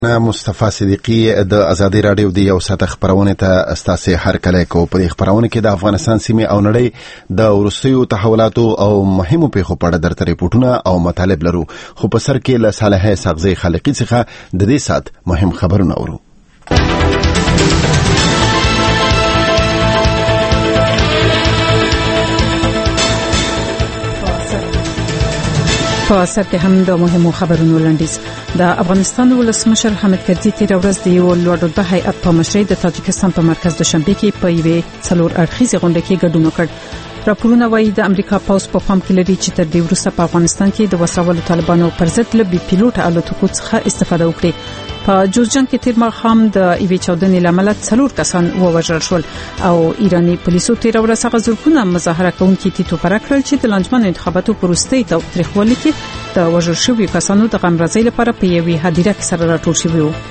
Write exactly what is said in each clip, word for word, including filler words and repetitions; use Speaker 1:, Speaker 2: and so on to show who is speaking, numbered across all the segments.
Speaker 1: مصطفی صدیقی د ازادي رادیو د یو ساعت خبرونه ته استاسه هر کله کو په خبرونه کې د افغانستان سیمه او نړۍ د ورستیو تحولاتو او مهمو پیښو په اړه درته ریپورتونه او مطالب لرو خو په سر کې له صالح سغزي خالقي څخه د دې سات مهم خبرونه اورو.
Speaker 2: په سر کې هم د مهمو خبرونو لنډیز. د افغانستان ولسمشر حامد کرزي تیر ورځ د یو لوړ رتبه هیئت په مشرۍ د تاجکستان په مرکز دوشنبه کې په یوې څلور اړخیزه غونډه کې ګډون وکړ. راپورونه وايي د امریکا پوز په پام کې لري چې تر دې وروسته په افغانستان کې د وسلوالو طالبانو پر ضد له بي پیلوټ الوتکو څخه استفاده وکړي. په جوزجان کې تیر ماښام د ایوي چودنې لامل څلور کسان ووژل شول او ایرانی پولیسو تیر ورځ هغه زرګونه مظاهره کوونکي تیتو پر کړل چې د لانجمن انتخاباتو پروستۍ ته تاریخوالي کې د وژل شوی کسانو د غمرازۍ لپاره په یوې هدیره کې سره راټول شوی وو.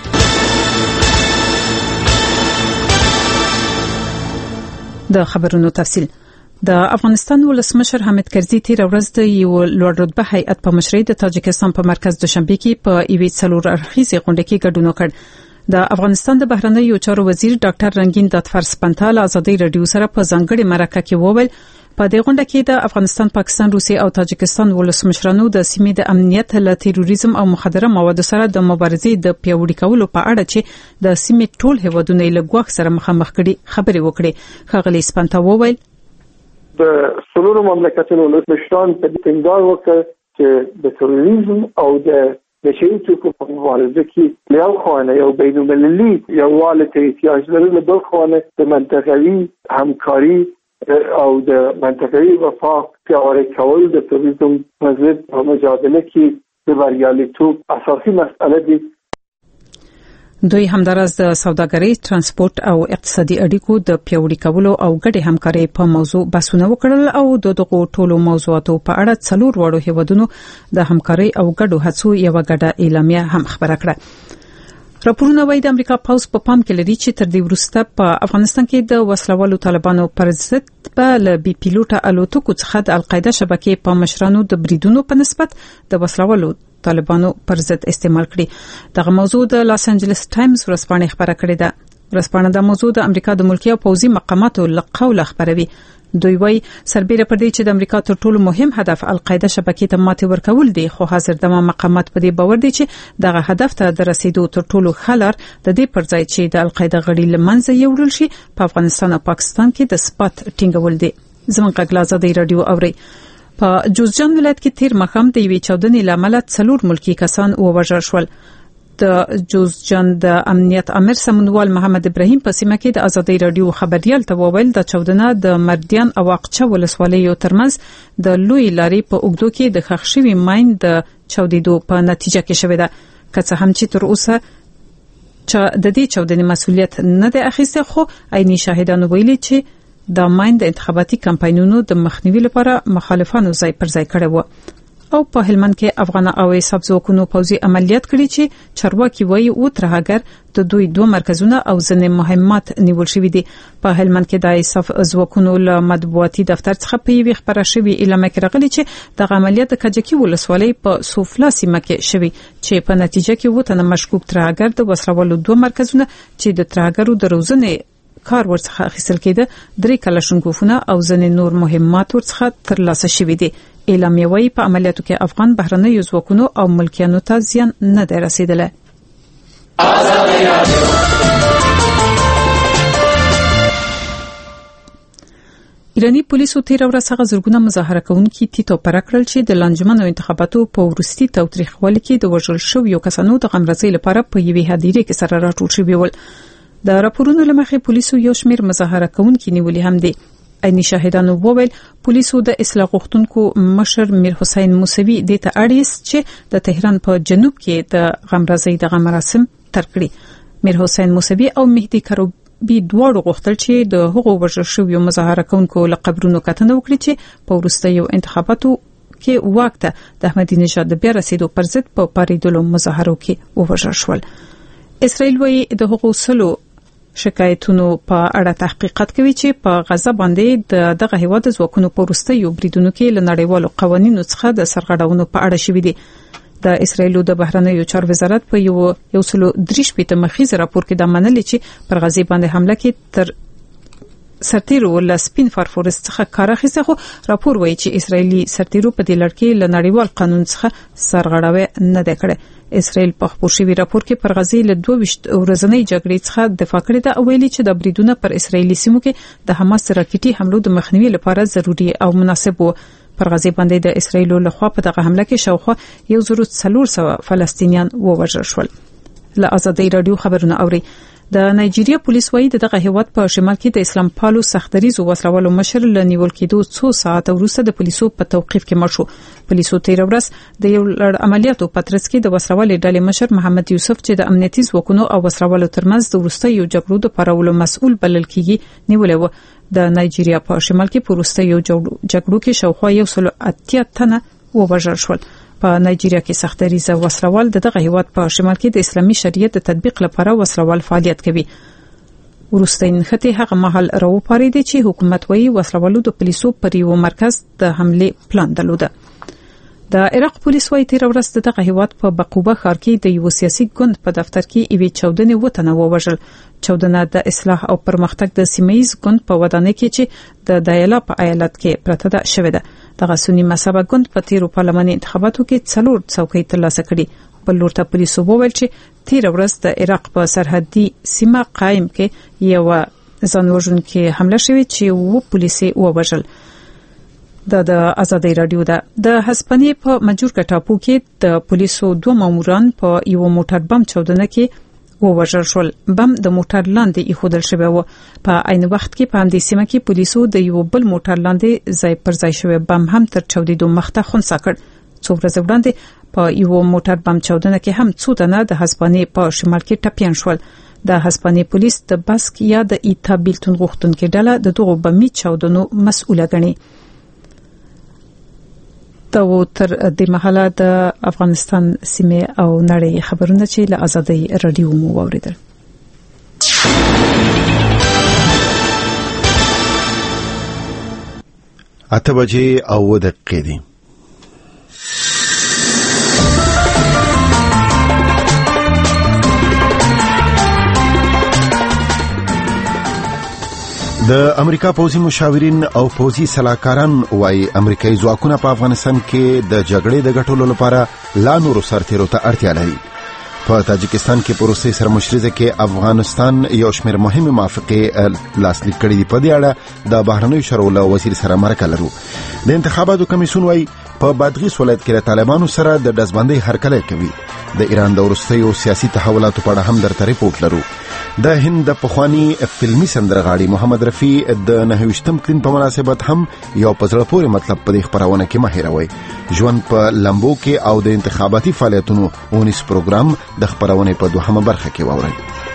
Speaker 2: د خبرونو تفصیل. د افغانستان ولسمشر حامد کرزي تیر ورځ د یو لوړ رتبه هیئت په مشرۍ د تاجکستان په مرکز دوشنبه کې په یوې څلور اړخیزه غونډه کې ګډون وکړ. د افغانستان د بهرنیو چارو وزیر ډاکټر رنگین داتفر سپنتا ازادي رادیو سره په ځانګړي مرکه کې وویل په دې غونډه کې د افغانستان، پاکستان، روسیې او تاجکستان ولسمشرانو د سیمې د امنیت له تروریزم او مخدره موادو سره د مبارزې د پیاوړي کولو په اړه چې د سیمې ټول هیوادونه له ګواښ سره مخامخ کړي خبرې وکړي. ښاغلي سپنتا وویل
Speaker 3: د څلورو مملکتونو ولسمشران په دې ټینګار وکړ چې د تروریزم او د نشئی توکو په مبارزه کې یو خوانه یو بین‌المللي یووالی ته احتیاج لري، له بل خوانه د منطقوي همکاري او د منطقوي وفاق پیاوړی کول د تروریزم په ضد په مجادله کې د بریالیتوب اساسي مسئله دي.
Speaker 2: دوی همدارس د سوداګرۍ، ترانسپورت او اقتصادي اړیکو د پیاوړي کولو او ګډې همکارۍ په موضوع بحثونه وکړل او د دغو ټولو موضوعاتو په اړه څلور وړو هیوادونو د همکارۍ او ګډو هڅو یو ګډه اعلامیه هم خبره کړه. راپورونه وايي د امریکا پوز په پام کې لري چې تر دې وروسته په افغانستان کې د وسلوالو طالبانو پر ضد په ل بي پیلوټ الوتکو څخه د القاعده شبکې په مشرانو د بریدونو په نسبت د وسلوالو طالبانو پر ضد استعمال کړي. دغه موضوع د لاس انجلس ټایمز ورځپاڼه خبره کړې ده. ورځپاڼه د موضوع د امریکا د ملکی او پوځي مقاماتو له قوله خبروي. دوی وايي سربېره پر دې چې د امریکا تر ټولو مهم هدف القاعده شبکې ته ماتې ورکول دي، خو حاضر دمه مقامات په دې باور دي چې دغه هدف ته د رسیدو تر ټولو خلر د دې پر ځای چې د القاعده غړي لمنځه یوړل شي په افغانستان او پاکستان کې د ثبات ټینګول دي. زموږ غږ د رادیو اوري. په جوزجان ولایت کې تیر ماښام د یوې چودنې لامل څلور ملکی کسان ووژل شول. د جوزجان د امنیت امر سمونوال محمد ابراهیم په سیمه کې د ازادي رادیو خبريال ته وویل د چودنه د مردیان او اقچه ولسوالیو ترمنځ د لوی لارې په اوږدو کې د ښخ شوي ماین د چودیدو په نتیجه کې شوې ده. که څه هم چې تر اوسه چې د دې چودنې مسؤلیت نه دی اخیسته، خو عیني شاهدانو ویلي چې د ماین د انتخاباتي کمپاینونو د مخنیوي لپاره مخالفانو ځای پر ځای کړي وو. او په هلمند کې افغان او حساب ځواکونو پوځي عملیات کړي چې چارواکي وایي او ترهګر د دوی دوه مرکزونه او ځنې مهمات نیول شوې دي. په هلمند کې د حساب ځواکونو له مطبوعاتي دفتر څخه په یوه خبره شوې اعلان کې راغلي چې د عملیات د کجکی ولسوالۍ په سوفلا سیمه کې شوې چې په نتیجه کې وو تنه مشکوک ترهګر د وسلوالو دوه مرکزونه چې د ترهګرو د روزنې کار ورڅخه اخیستل کېده، درې کلاشینکوفونه او ځنې نور مهمات ورڅخه ترلاسه شوي دي. اعلامیه وايي په عملیاتو کې افغان بهرنیو ځواکونو او ملکیانو ته زیان نه دی رسیدلی. ایرانی پولیسو تیر ورځ هغه زرګونه مظاهره کوونکي تیتو پر کړل چې د لانجمنو انتخاباتو په وروستي تاریخوالي کې د وژل شویو کسانو د غمرازۍ لپاره په یوې هدیرې کې سره راټول شوي ول. د راپورونو لمخې پولیسو یو شمېر مظاهره کوونکي نیولي هم دي. عیني شاهدانو وویل پولیسو د اصلاح غوښتونکو مشر میر حسین موسوي د ته اړیس چې د تهران په جنوب کې د غمرازۍ د مراسم تر کړی. میر حسین موسوي او مهدي کروبي دواړو غوښتل چې د هغو وژل شویو مظاهره کوونکو له قبرونو کتنه وکړي چې په وروستیو انتخاباتو کې واک ته د احمدي نژاد د بیا رسیدو پر ضد په پاریدلو مظاهرو کې ووژل شول. اسرائیل وايي د هغو سلو شکایتونو په اړه تحقیقات کوي چې په غزه باندې د دغه هیواد ځواکونو په وروستیو بریدونو کې له نړیوالو قوانینو څخه د سرغړونو په اړه شوي دي. د اسرایل د بهرنیو چارو وزارت په یو یو سلو دریش په مخیز راپور کې د منل چې پر غزي باندې حمله کې تر سرتیرو ول سپین فارفورس څخه کار اخیسته، خو راپور وایي چې اسرایلی سرتیرو په دې لړ کې ل نړیوال قانون څخه سرغړاوی نه ده کړې. اسرائیل په خپل شوی راپور کې پر غزي له دوه ویشت ورځنۍ جګړې څخه دفاع کړې ده او ویلي چې د بریدونو پر اسرایلی سیمو کې د حماس راکټي حملو د مخنیوي لپاره ضروری او مناسب وو. پر غزي باندې د اسرایل له خوا په دغه حمله کې شاوخوا یو زر څلور سوه فلسطینیان ووژل شول. له ازادي رادیو خبرونه اوري. د نایجیریا پولیس وایي دغه هیواد په شمال کې د اسلام پالو سختدریزو وسلوالو مشر ل نیول کېدو څو ساعت وروسته د پولیسو په توقيف کې مړ شو. پولیسو تیر ورځ د یو لړ عملیاتو په ترڅ کې د وسلوالې ډلې مشر محمد یوسف چې د امنیتي ځواکونو او وسلوالو ترمنځ د وروستیو جګړو د پرولو مسؤل بلل کېږي نیولې و. د نایجیریا په شمال کې په وروستیو جګړو کې شاوخوا یو سل اتیا تنه ووژل شول. په نایجیریا کې سختدریزه وسلوال دغه هیواد په شمال کې د اسلامي شریعت د تطبیق لپاره وسلوال فعالیت کوي. وروستین خته هغه محل راوپاري دي چې حکومت وایي وسلوالو د پولیسو پر یو مرکز د حمله پلان درلوده. د عراق پولیس وایي تیر ورځ دغه هیواد په بقوبه ښار کې د یو سیاسي ګوند په دفتر کې ایوي چودنې وطن ووژل. چودنه د اصلاح او پرمختګ د سیمایز ګوند په ودانۍ کې چې د دایلا په ایالت کې پرته ده شوې ده. دغه سنی مذهبه ګوند په تیرو پارلماني انتخاباتو کې څلور څوکۍ ترلاسه کړې. بل ورته پولیسو وویل چې تیر ورځ د عراق په سرحدي سیمه قائم کې یو ځانوژونکې حمله شوې چې و پولیسي ووژل. د د ازادي رادیو ده د هسپانیې په مجورکا ټاپو کې د پولیسو دوه ماموران په یو موټر بم چودنه کې ووژل شول. بم د موټر لاندې ایښودل شوی و. په عین وخت کې په همدې سیمه کې پولیسو د یو بل موټر لاندې ځای پر ځای شوی بم هم تر چودېدو مخته خنثی کړ. څو ورځې وړاندې په یو موټر بم چودنه کې هم څو تنه د هسپانیې په شمال کې ټپیان شول. د هسپانیې پولیس د باسک یا د ایتا بیلتون غوښتونکو ډله د دغو بمي چودنو مسؤله ګڼي. دا و تر د محله د افغانستان سیمه او نړۍ خبرونه چې له ازادي رادیو مو اوریدل.
Speaker 1: اته بجې او دقیقې دي. د امریکا پوځي مشاورین او پوځي سلاکاران وايي امریکایي ځواکونه په افغانستان کې د جګړې د ګټلو لپاره لا نور سرتیرو ته اړتیا لري. په تاجکستان کې پروسې سره مشرزه کې افغانستان یو شمېر مهمه موافقه لاسلیک کړې دي. په دې اړه د بهرنیو چارو وزیر سره مرکه لرو. د انتخاباتو کمیسیون وايي په بادغیس ولایت کې د طالبانو سره د دزبندۍ هرکلی کوي. د ایران د وروستیو سیاسي تحولاتو په اړه هم درته ریپورت لرو. د هند د پخوانی فلمي سندرغاړي محمد رفیع د نهویشتم کلین په مناسبت هم یو پزړه پورې مطلب په دې خبرونه کې ماهروي. ژوند په لمبو کې او د انتخاباتي فعالیتونو اونیس پروګرام د خبرونه په دوهمه برخه کې ووري.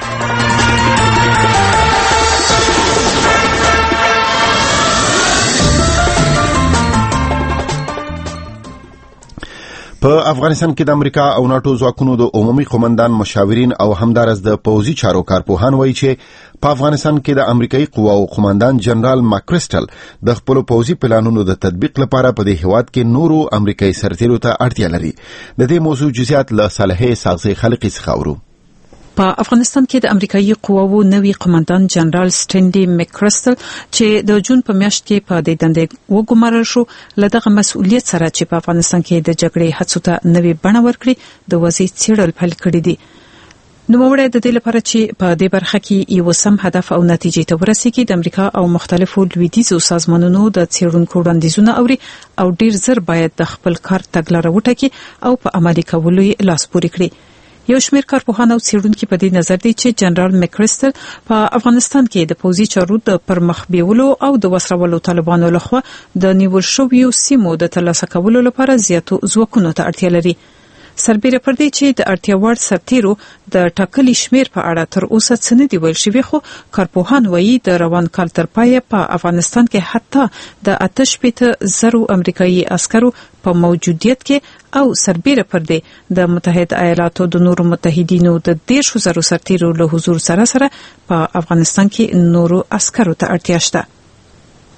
Speaker 1: په افغانستان کې د امریکا او ناتو ځواکونو د عمومي قومندان مشاورین او همدارس د پوځي چارو کارپوهان وایي چې په افغانستان کې د امریکایي قواو قومندان جنرال ماکریسټل د خپل پوځي پلانونو د تطبیق لپاره په دې هیواد کې نورو امریکایي سرتیرو ته اړتیا لري. د دې موضوع جزئیات له صالحې ساغزي خلقي څخه اورو.
Speaker 2: په افغانستان کې د امریکایي قواو نوی قومندان جنرال سټینډي مکرستل چې د جون په میاشت کې په دې دندې وګمارل شو لدغه مسؤلیت سره چې په افغانستان کې د جګړې هڅو ته نوی بڼه ورکړي د وضعي څېړل پیل کړی دي. نو موږ د دې لپاره چې په دې برخه کې یو سم هدف او نتیجې ته ورسیږي د امریکا او مختلفو لویدیځو سازمانونو د څېړونکو وړاندیزونه اوري او ډیر زر باید د خپل کار تګلاره وټاکي او په عملي کولو یې لاس پورې کړي. یو شمېر کارپوهان او څېړونکو په دې نظر دي چې جنرال مکرستل په افغانستان کې د پوځي چارو د پرمخ بیولو او د وسرولو طالبانو لخوا د نیول شویو سیمو د ترلاسه کولو لپاره زیاتو ځواکونو ته اړتیا لري. سربېره پر دې چې د اړتیا وړ سرتیرو د ټاکلي شمېر په اړه تر اوسه څه نه دی ویل شوی، خو کارپوهان وایي د روان کال تر پایه په افغانستان کې حتی د آتش پېته زرو امریکایي عسکرو په موجودیت کې او سربېره پر دې د متحده ایالاتو د نورو متحدینو د دیرشو زرو سرتیرو له حضور سره سره په افغانستان کې نورو عسکرو ته اړتیا شته.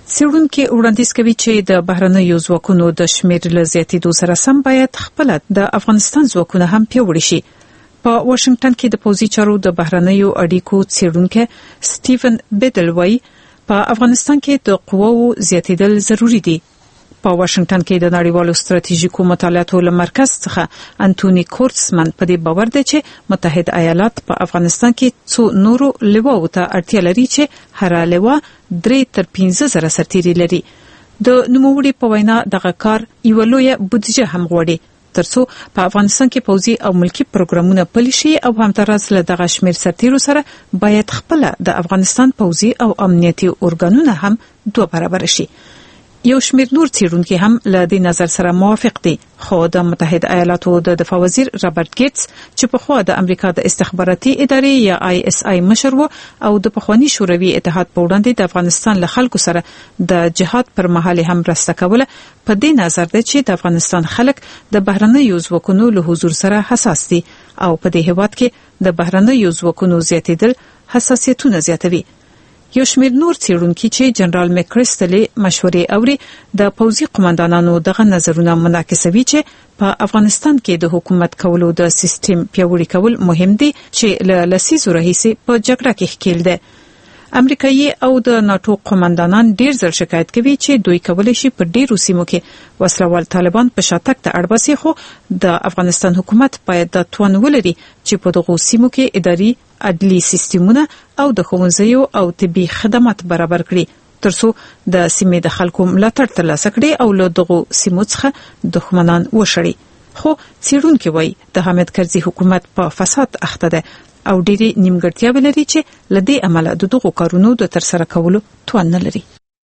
Speaker 2: څېړونکي وړاندیز کوي چې د بهرنیو ځواکونو د شمېر له زیاتېدو سره سم باید خپل د افغانستان ځواکونه هم پیاوړي شي. په واشنگټن کې د پوځي چارو د بهرنیو اړیکو څېړونکي سټیفن بیدل وايي په افغانستان کې د قواو زیاتېدل ضروری دي. په واشنگټن کې د نړیوالو ستراتیژیکو مطالعاتو مرکز څخه انټونی کورتسمن په دې باور دی چې متحده ایالات په افغانستان کې څو نورو لواو ته اړتیا لري چې هر لوا درې تر پنځه زره سرتیري لري. د نوموړي په وینا دغه کار یو لوی بودیجه هم غواړي ترڅو په افغانستان کې پوځي او ملکی پروګرامونه پلي شي او همدارس له دغه شمېر سرتیرو سره باید خپل د افغانستان پوځي او امنیتي اورګانونه هم دوه برابر شي. یو شمېر نور څېړونکي هم له دې نظر سره موافق دي، خو د متحده ایالاتو د دفاع وزیر رابرټ ګیټس چې په خوا د امریکا د استخباراتي ادارې یا آی اس آی مشر و او د پخوانی شوروي اتحاد په وړاندې د افغانستان له خلکو سره د جهاد پر مهال هم مرسته کوله، په دې نظر دی چې د افغانستان خلک د بهرنیو ځواکونو له حضور سره حساس دي او په دې هیواد کې د بهرنیو ځواکونو زیاتېدل حساسیتونه زیاتوي. یو شمېر نور څېړونکي چې جنرال میکریستلي مشورې اوري د پوځي قومندانانو دغه نظرونه منعکسوي چې په افغانستان کې د حکومت کولو د سیستم پیاوړي کول مهم دي چې له لسیزو راهیسې په جګړه کې ښکېل دي. امریکایي او د ناتو قومندانان ډیر ځل شکایت کوي چې دوی کولای شي په ډیرو سیمو کې وسلوال طالبان په شاتګ ته اړباسي، خو د افغانستان حکومت باید د توان ولري چې په دغو سیمو کې اداري عدلي سیستمونه او د ښوونځیو او طبي خدمات برابر کړي ترڅو د سیمې د خلکو ملاتړ ترلاسه کړي او له دغو سیمو څخه دښمنان وشړي. خو څېړونکي وایي د حامد کرزي حکومت په فساد اخته ده او ډېری نیمګړتیاوې لري چې له دې امله د دغو کارونو د ترسره کولو توان نه لري.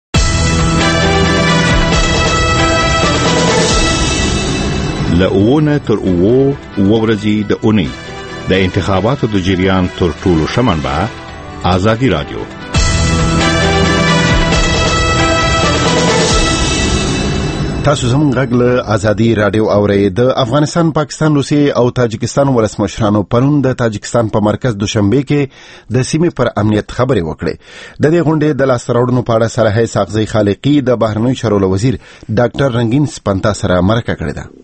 Speaker 4: لئونه تر اوو ورځې د اونۍ د انتخاباتو د جریان تر ټولو شمنبه آزادی رادیو.
Speaker 1: تاسو زموږ غږ له آزادی رادیو اورئ. د افغانستان، پاکستان، روسیې او تاجکستان ولسمشرانو پرون د تاجکستان په مرکز دوشنبه کې د سیمې پر امنیت خبرې وکړې. د دې غونډې د لاسته راوړنو په اړه صالح ساقزی خالقی د بهرنیو چارو وزیر ډاکټر رنگین سپنتا سره مرکه کړې ده.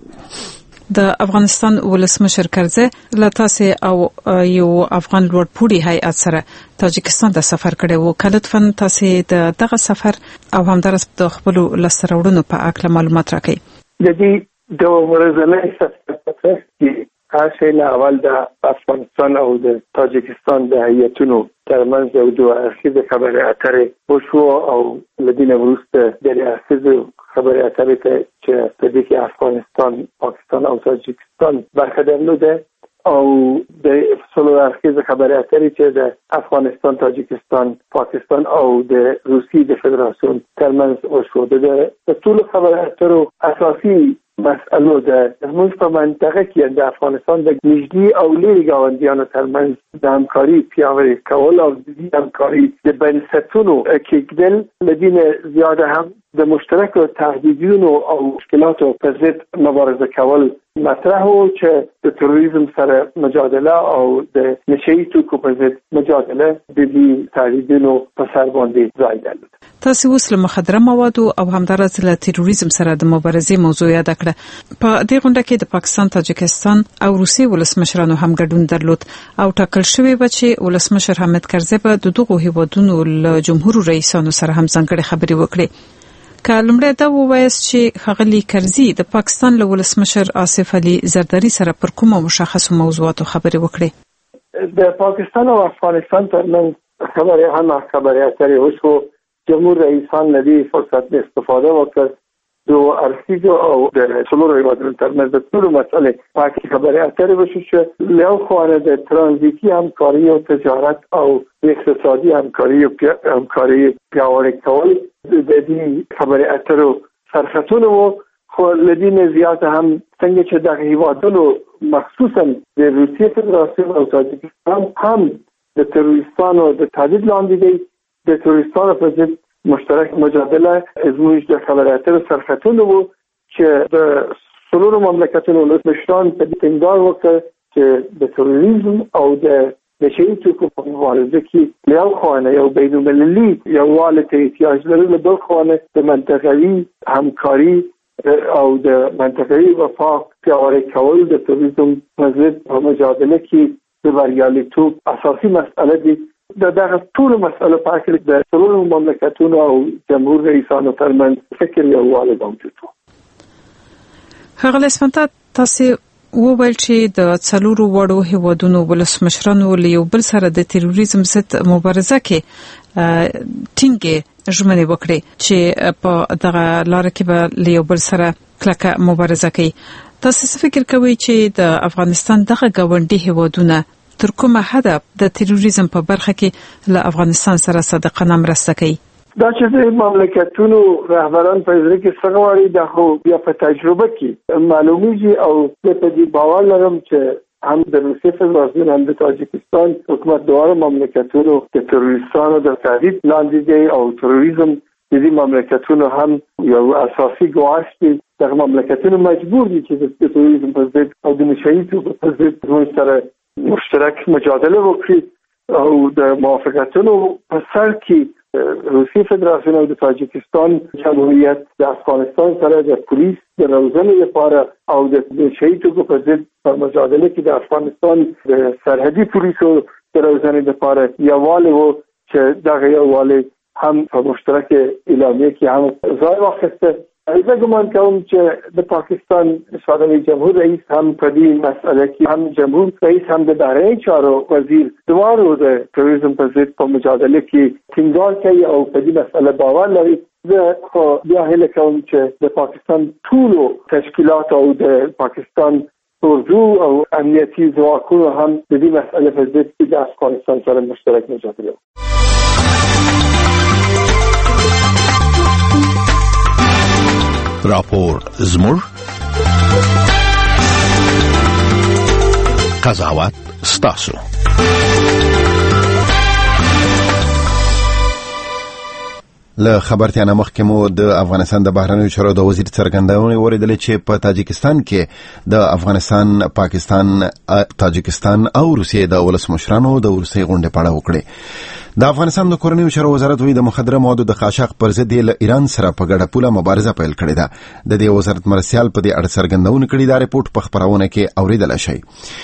Speaker 2: د افغانستان ولسمشر کرزي له تاسو او یو افغان لوړپوړي هیئت سره تاجکستان ته سفر کړی وو. کلتفا تاسو د دغه سفر او همدارس د خپل لاسته راوړنو په اړه معلومات راکړئ.
Speaker 3: د دې د ورځنۍ سفر کې اصل اول د افغانستان او د تاجکستان د هیئتونو ترمنځ یو دوه اړخیزه خبرې اترې وشو او لدینه وروسته د اړخیزو خبرې اترې ته چې په دې کې افغانستان، پاکستان او تاجکستان برخه درلوده او د څلور اړخیزه خبرې اترې چې د افغانستان، تاجکستان، پاکستان او د روسیې د فدراسیون ترمنځ وشو. د ټولو خبرې اترو اساسي مسئله ده زموږ په منطقه کې د افغانستان د نږدې او لرې ګاونډیانو ترمنځ د همکاري پیاوړي کول او د همکاري د بنسټونو کېږدل لدینه زیاده هم د مشترکو تهدیدونو او مشکلاتو په ضد مبارزه کول مطرح و چې د تروریزم سره مجادله او د نشه‌ای توکو په ضد مجادله د دې تهدیدونو په سر باندې ځای درلود.
Speaker 2: تاسو اوس له مخدره موادو او همدارس له تروریزم سره د مبارزې موضوع یاد کړه. په دې غونډه کې د پاکستان، تاجکستان او روسیې ولسمشرانو هم ګډون درلود او ټاکل شوی و چې ولسمشر حامد کرزي به د دغو هیوادونو له جمهور رئیسانو سره هم ځانګړي خبرې وکړي. کالمړه دا وویل چې خغلی کرزي د پاکستان له ولسمشر آصف علي زرداری سره پر کومه مشخصو موضوعاتو خبرې وکړي.
Speaker 3: د پاکستان او افغانستان ترمنځ خبرې هم خبرې اترې وشو. جمهور رئیسان لدی فرصت استفاده وکړ. دو ارسیزو او د څلورو هیوادونو ترمنځ د ټولو مسئلې پاکي خبرې اترې وشو چې له خوا د ترانزیتي همکاري او تجارت او اقتصادي همکاري او همکاري پیاوړی کول د دې خبرې اترو سرخطونه وو. خو لدینه زیاته هم څنګه چې د هیوادونو مخصوصا د روسیې فدراسیون او تاجکستان هم د تروریستانو د تهدید لاندې دي، د تروریستانو په ضد مشترک مجادله زموږ د خبرې اترو سرخطونه وو چې د څلورو مملکتونو ولسمشران په دې ټینګار وکړ چې د تروریزم او د نشه یي توکو په مبارزه کې له یو خوا یو بین المللي یووالی ته احتیاج لري، له بل خوا د منطقوي همکاري او د منطقوي وفاق پیاوړی کول د تروریزم په ضد په مجادله کې د بریالیتوب اساسي مسئله دي. د دغه ټول مسئله په اړه د ټولو مملکتونو او جمهور رئیسانو ترمنځ فکر یووالی موجود و.
Speaker 2: هغه لسمنته تاسو وویل چې د څلورو وړو هیوادونو ولسمشرانو له یو بل سره د تروریزم ضد مبارزه کې ټینګه ژمنه وکړي چې په دغه لار کې به له یو بل سره کلکه مبارزه کوي. تاسو څه فکر کوئ چې د افغانستان دغه ګاونډي هیوادونه تر کومه حد د تروریزم په برخه کې له افغانستان سره صادقانه مرسته کوي؟
Speaker 3: دا چې د مملکتونو رهبران په ځای کې څنګه د خو بیا په تجربه کې معلومیږي او په دې باور لرم چې هم د روسیې فدراسیون هم د تاجکستان حکومت دوه مملکتونو د تروریستانو د تهدید لاندې دي او تروریزم د دې مملکتونو هم یو اساسي ګواښ دی. دغه مملکتونو مجبور دي چې د تروریزم په ضد او د نشه یي توکو په ضد موږ سره مشترک مجادله وکړي او د موافقتونو په سر کې روسیې فدراسیون او د تاجکستان جمهوریت د افغانستان سره د پولیس د روزنې لپاره او د نشه یي توکو په ضد په مجادله کې د افغانستان د سرحدي پولیسو د روزنې لپاره یووالی و چې دغه یووالی هم په مشترک اعلامیه کې هم ځای واخیسته. زه ګمان کوم چې د پاکستان صدر جمهور رئیس هم په دې مسئله کې هم جمهور رئیس هم د بهرنی چارو وزیر دواړو د تروریزم په ضد په مجادله کې ټینګار کوي او په دې مسئله باور لري. زه خو بیا هیله کوم چې د پاکستان ټولو تشکیلات او د پاکستان اردو او امنیتي ځواکونو هم د دې مسئله په ضد کې د افغانستان سره مشترک مجادله وکړي.
Speaker 4: راپور زموږ قضاوت ستاسو.
Speaker 1: له خبرتیا مخکې مو د افغانستان د بهرنیو چارو د وزیر څرګندونې وریدلې چې په تاجکستان کې د افغانستان، پاکستان، تاجکستان او روسیې د ولسمشرانو د ورسې غونډې په اړه وکړې. د افغانستان د کورنیو چارو وزارت وی د مخدره موادو د قاچاق پر ضد له ایران سره په ګډه پوله مبارزه پیل کړې ده. د دې وزارت مرسیال په دې اړه څرګندونه کړې ده. ریپورت په خبرونه کې اوریدل شي.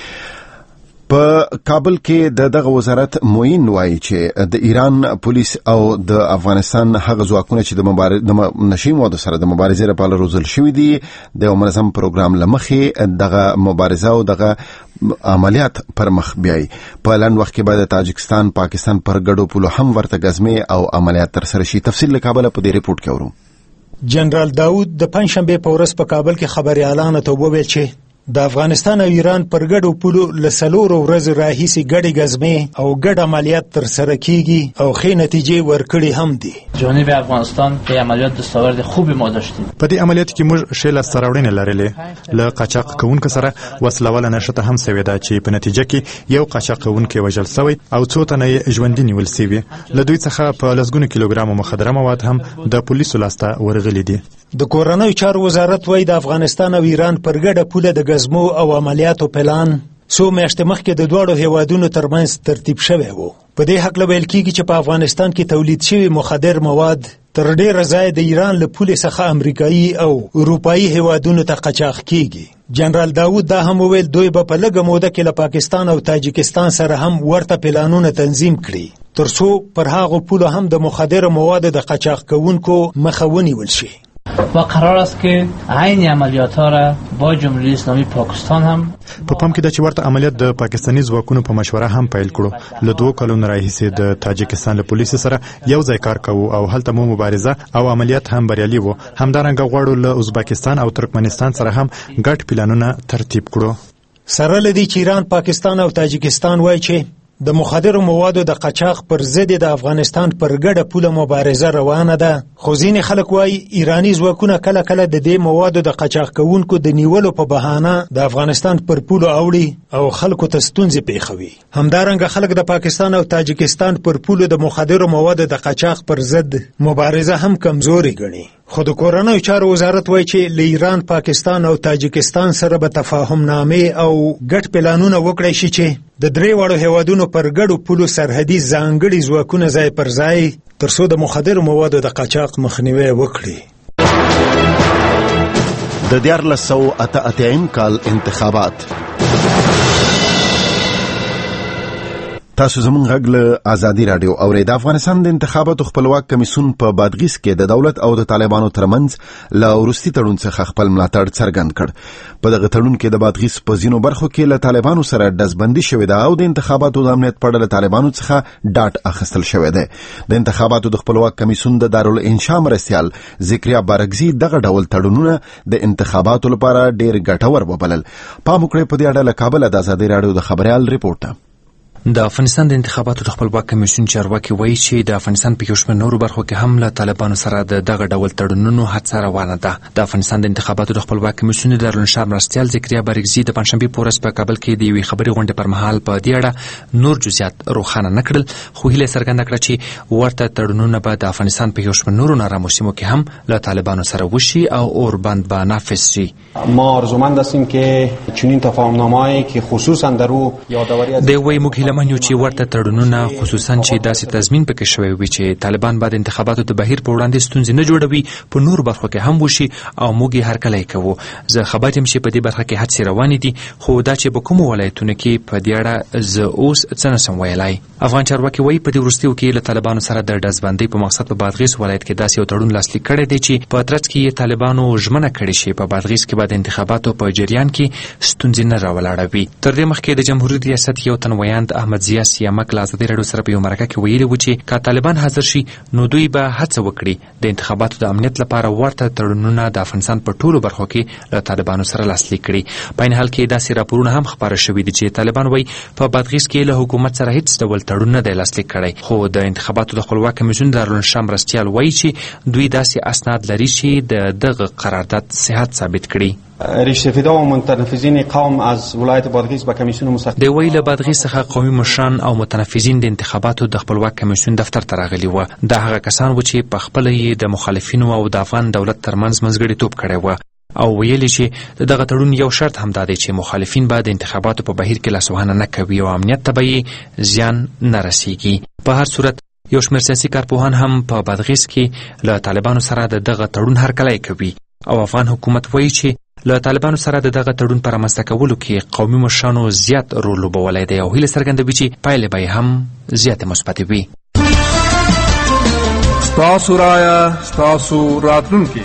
Speaker 1: په کابل کې د دغه وزارت موین وایي چې د ایران پولیس او د افغانستان هغه ځواکونه چې د مبارزې د نشي موادو سره د مبارزې لپاره روزل شوي دي د منظم پروګرام لمخې دغه مبارزه او دغه عملیات پر مخ بیاي. په لاند وخت کې بعد تاجکستان پاکستان پر ګډو پولو هم ورته غزمه او عملیات تر سره شي. تفصیل له کابل په دې ریپورت کې ورو.
Speaker 5: جنرال داوود د پنځشنبه په ورځ په کابل کې خبري اعلان ته وویل چې د افغانستان او ایران پر ګډو پولو له څلورو ورځې راهیسې ګډې غزمې او ګډ عملیات تر سره کیږي او ښې نتیجې ورکړې هم دي.
Speaker 6: جانب افغانستان په عملیات دستاورد خوبی ما داشتیم.
Speaker 7: په دې عملیات کې موږ شیل سراوړنې لرلې. له قاچاق کوونکو سره وسلواله نشته هم سوي ده چې په نتیجه کې یو قاچاق کوونکی وژل شوی او څو تنه ژوندۍ نیول شوي. له دوی څخه په لسګونو کیلوګرام مخدره مواد هم د پولیسو لاسته ورغلي دي.
Speaker 5: د کورنیو چارو وزارت وایي د افغانستان او ایران پر ګډه پوله د غزمو او عملیاتو پلان څو میاشتې مخکې د دواړو هیوادونو ترمنځ ترتیب شوی و. په دې حق ویل کېږي چې په افغانستان کې تولید شوي مخدر مواد تر ډېره ځای د ایران له پولې څخه امریکایي او اروپایي هیوادونو ته قاچاق کیږي. جنرال داوود دا هم وویل دوی به په لږه موده کې له پاکستان او تاجکستان سره هم ورته پلانونه تنظیم کړي ترڅو پر هغو پولو هم د مخدر مواد د قاچاق کوونکو مخه ونیول شي.
Speaker 6: و قرار است که عین عملیات ها را با جمهوری اسلامی پاکستان هم
Speaker 7: په پام کې د چورته عملیات د پاکستاني ځواکونو په مشوره هم پیل کړو. له دوه کلونو راهیسې د تاجکستان له پولیسو سره یو ځای کار کوو او هلته مو مبارزه او عملیات هم بریالي وو. همدارنګه غواړو له ازبکستان او ترکمنستان سره هم ګډ پلانونه ترتیب کړو.
Speaker 5: سره لدی چې ایران، پاکستان او تاجکستان وایي چې د مخدرو موادو د قاچاق پر ضد د افغانستان پر ګډه پوله مبارزه روانه ده. خو ځینې خلک وایي ایرانی ځواکونه کله کله د دې موادو د قاچاق کوونکو د نیولو په بهانه د افغانستان پر پولو اوړي او خلکو ته ستونزې پیښوي. همدارنګه خلک د پاکستان او تاجکستان پر پولو د مخدرو موادو د قاچاق پر ضد مبارزه هم کمزوري ګڼي. خو د کورنیو چارو وزارت وایي چې له ایران، پاکستان او تاجکستان سره به تفاهم نامې او ګډ پلانونه وکړی شي چې د درې واړو هیوادونو پر ګډو پولو سرحدي ځانګړي ځواکونه ځای پر ځای ترڅو د مخدرو موادو د قاچاق مخنیوی وکړي.
Speaker 1: د دیارلس سوه اته اتیا کال انتخابات. تاسو زموږ غږ له ازادي رادیو اورئ. د افغانستان د انتخاباتو خپلواک کمیسیون په بادغیس کې د دولت او د طالبانو ترمنځ له وروستي تړون څخه خپل ملاتړ څرګند کړ. په دغه تړون کې د بادغیس په ځینو برخو کې له طالبانو سره ډزبندي شوې ده او د انتخاباتو د امنیت په اړه له طالبانو څخه ډاډ اخیستل شوی دی. د انتخاباتو د خپلواک کمیسیون د دارالانشا مرستیال ذکریا بارګزي دغه ډول تړونونه د انتخاباتو لپاره ډیر ګټور وبلل. پام وکړئ په دې اړه له کابل د ازادي رادیو د خبريال ریپورت.
Speaker 8: د افغانستان د انتخاباتو د خپلواک کمیسیون چارواکي وایي چې د افغانستان په یو شمېر نورو برخو کې هم له طالبانو سره د دغه ډول تړونونو هڅه روانه ده. د افغانستان د انتخاباتو د خپلواک کمیسیون د دارالانشا مرستیال ذکریا بارګزي د پنځشنبې په ورځ په کابل کې د یوې خبري غونډې پر مهال په دې اړه نور جزئیات روښانه نه کړل، خو هیله څرګنده کړه چې ورته تړونونه به د افغانستان په یو شمېر نورو نارامو سیمو کې هم له طالبانو سره وشي او اوربند به نافذ شي.
Speaker 9: ما ارزومند هستیم که چنین تفاهمنامه‌ای که خصوصا در او یادآوری از
Speaker 8: د وی موږ هیلهمن یو چې ورته تړونونه خصوصا چې داسې تضمین پکې شوی وي چې طالبان بعد انتخاباتو د بهیر په وړاندې ستونزې نه جوړوي په نور برخو کې هم وشي او موږ یې هرکلی کوو. زه خبر یم چې په دې برخه کې هڅې روانې دي، خو دا چې په کومو ولایتونو کې په دې اړه زه اوس څه نشم ویلای. افغان چارواکي وایي په دې وروستیو کې له طالبانو سره د ډزبندۍ په مقصد په بادغیس ولایت کې داسې یو تړون لاسلیک کړی دی چې په ترڅ کې یې طالبانو ژمنه کړې شي په بادغیس کې به د انتخاباتو په جریان کې ستونزې نه راولاړوي. تر دې مخکې د جمهوریت ریاست یو تن ویاند احمد ضیا سیامک له ازادي راډیو سره په یو مرکه کې ویلي و چې که طالبان حاضر شي نو دوی به هڅه وکړي د انتخاباتو د امنیت لپاره ورته تړونونه د افغانستان په ټولو برخو کې له طالبانو سره لاسلیک کړي. په عین حال کې داسې راپورونه هم خپاره شوي دي چې طالبان وایي په بادغیس کې له حکومت سره هیڅ ډول تړون نه دی لاسلیک کړی، خو د انتخاباتو د خپلواک کمیسیون دارالانشا مرستیال وایي چې دوی داسې اسناد لري چې د دغه قرارداد صحت ثابت کړي.
Speaker 9: ریشتفیدا و متنفذین قوم از ولایت بادغیس به کمیسیون مستقل
Speaker 8: د ویل بادغیس څخه قومي مشران او متنفذین د انتخاباتو د خپلواک کمیسیون دفتر ته راغلي و. دا هغه کسان و چې په خپل یې د مخالفینو او د افغان دولت ترمنځ منځګړیتوب کړی و او ویلي چې دغه تړون یو شرط هم دا دی چې مخالفین به د انتخاباتو په بهیر کې لاسوهنه نه کوي او امنیت ته به زیان نه رسیږي. په هر صورت یو شمېر سیاسي کارپوهان هم په بادغیس کې له طالبانو سره د دغه تړون هرکلی کوي او افغان حکومت وایي چې له طالبانو سره د دغه تړون په رامنځته کولو کې قومي مشرانو زیات رول لوبولی دی او هیله څرګندوي چې پایلې به هم زیاتې مثبتې وي.
Speaker 10: ستاسو رایه ستاسو راتلونکی.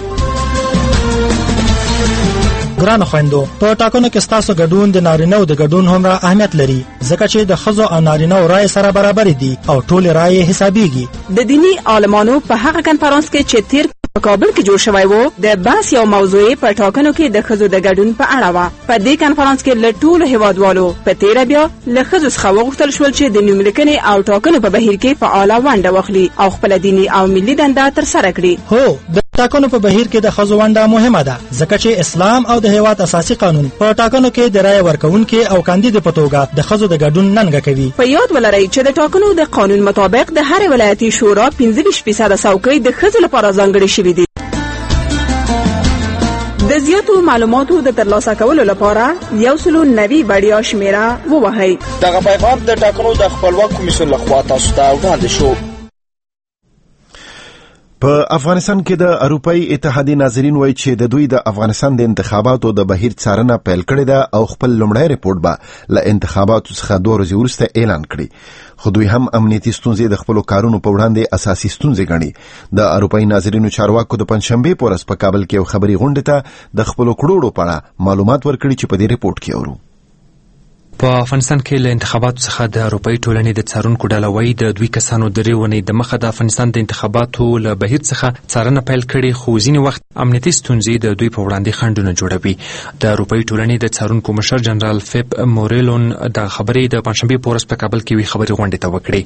Speaker 11: ګرانو خویندو، په ټاکنو کې ستاسو ګډون د نارینه‌و د ګډون هومره اهمیت لري، ځکه چې د ښځو او نارینه‌و رایې سره برابر دي او ټولې رایې حسابېږي.
Speaker 12: د دینی عالمانو په هغه کنفرانس کې چې تیر په کابل کې جوړ شوی و د بحث یو موضوع په ټاکنو کې د ښځو د ګډون په اړه و. په دې کنفرانس کې له ټولو هیوادوالو په تیره بیا له ښځو څخه وغوښتل شول چې د نوملیکنې او ټاکنو په بهیر کې فعاله ونډه واخلي او خپله دیني او ملي دنده ترسره کړي.
Speaker 11: هو د ټاکنو په بهیر کې د ښځو ونډه مهمه ده، ځکه چې اسلام او د هیواد اساسي قانون په ټاکنو کې د رایې ورکوونکي او کاندید په توګه د ښځو د ګډون ننګه کوي.
Speaker 12: په یاد ولرئ چې د ټاکنو د قانون مطابق د هر ولایتي شورا پنځه ویشت فیصده څوکۍ د ښځو لپاره ځانګړې شوې دي. د زیاتو معلوماتو د ترلاسه کولو لپاره یو سلو نوي وړیا شمیره ووهئ.
Speaker 13: دغه پیغام د ټاکنو د خپلواک کمیسیون لخوا تاسو ته وړاندې شو.
Speaker 1: په افغانستان کې د اروپאי اتحادیې ناظرین وایي چې د دوی د افغانستان د انتخاباتو د بهیر څارنه پیل کړې ده او خپل لومړی ریپورت به له انتخاباتو څخه دوه ورځې وروسته اعلان کړي، خو دوی هم امنیتي ستونزې د خپلو کارونو په وړاندې اساسي ستونزې ګڼي. د اروپאי ناظرینو چارواکو د پنځشنبې په ورځ په کابل کې یو خبري غونډې ته د خپلو کړوړو په اړه معلومات ورکړي چې په دې ریپورت کې اورو.
Speaker 8: په افغانستان کې له انتخاباتو څخه د اروپאי ټولنې د څارونکو ډله وایي د دوی کسانو درې ونې د مخه د افغانستان د انتخاباتو له بهیر څخه څارنه پیل کړي، خو ځینې وخت امنیتي ستونزې د دوی په وړاندې خنډونه جوړوي. د اروپאי ټولنې د څارونکو مشر جنرال فیپ موريلون د خبرې د پنځشنبې په ورځ په کابل کې وی خبري غونډې ته وکړې.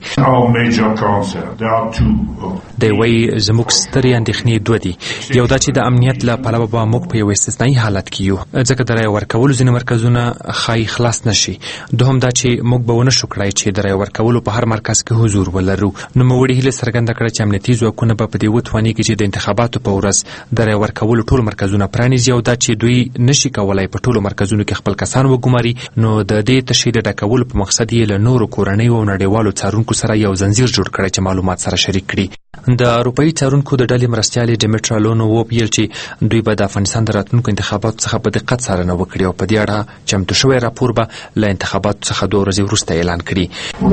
Speaker 8: د وی زموږ سترې اندېښنې دوه دي. یو دا چې د امنیت له پلوه به موږ په یو استثنایي حالت کې یو، ځکه د رایې ورکولو ځینې مرکزونه ښایي خلاص نشي دوهم دا چې موږ به ونه شو کړای چې د رای ورکولو په هر مرکز کې حضور ولرو. نو موړي هله څرګنده کړه چې امنیتي ځواکونه په دې وتواني کې چې د انتخاباتو په ورځ د رای ورکولو ټول مرکزونه پرانیزي او دا چې دوی نشي کولای په ټولو مرکزونو کې خپل کسان وګماري. نو د دې تشهید ډکولو په مقصد یې له نورو کورنیو او نړیوالو څارونکو سره یو زنجیر جوړ کړی چې معلومات سره شریک کړي. د اروپאי څارونکو د ډلې مرستیال ډیمیټرا لونو وویل چې دوی به د افغانستان د راتلونکو انتخاباتو څخه په دقت څارنه وکړي او په دې اړه چمتو شوی راپور به له انتخاباتو څخه دوه ورځې وروسته اعلان کړي.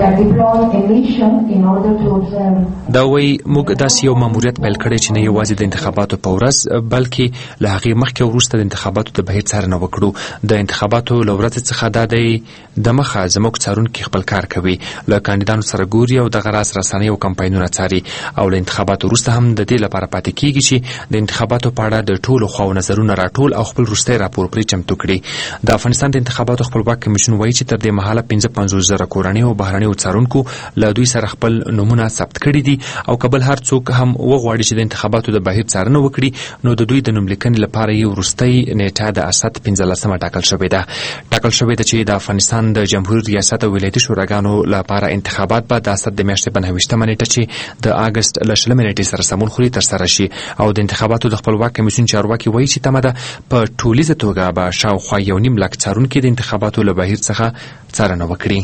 Speaker 8: دا وایي موږ داسې یو ماموریت پیل کړی چې نه یوازې د انتخاباتو په ورځ بلکې له هغې مخکې او وروسته د انتخاباتو د بهیر څارنه وکړو. د انتخاباتو له ورځې څخه دا دی د مخه زموږ څارونکي خپل کار کوي، له کاندیدانو سره ګوري او دغه راز رسنۍ او کمپاینونه څاري او له انتخاباتو وروسته هم د دې لپاره پاتې کیږي چې د انتخاباتو په اړه د ټولو خواو نظرونه راټول او خپل وروستی راپور پرې چمتو کړي. د افغانستان د انتخاباتو خپلواک کمیشن وایي چې تر دې مهاله پنځه پنځوس زره کورنۍ او بهرنیو څارونکو له دوی سره خپل نومونه ثبت کړي دي او که بل هر څوک هم وغواړي چې د انتخاباتو د بهیر څارنه وکړي نو د دوی د نوملیکنې لپاره یې وروستۍ نیټه د اسد پنځلسمه ټاکل شوې ده. ټاکل شوې ده چې د افغانستان د جمهوریت ریاست او ولایتي شوراګانو لپاره انتخابات به د اسد د میاشتې په نهه ویشتمه نیټه چې د اګست له شلمې نیټې سره سمون خوري ترسره شي او د انتخاباتو د خپلواک کمیسیون چارواکي وایي چې تمه ده په ټولیزه توګه به شاوخوا یو نیم لک څارونکي د انتخاباتو له بهیر څخه څارنه وکړي.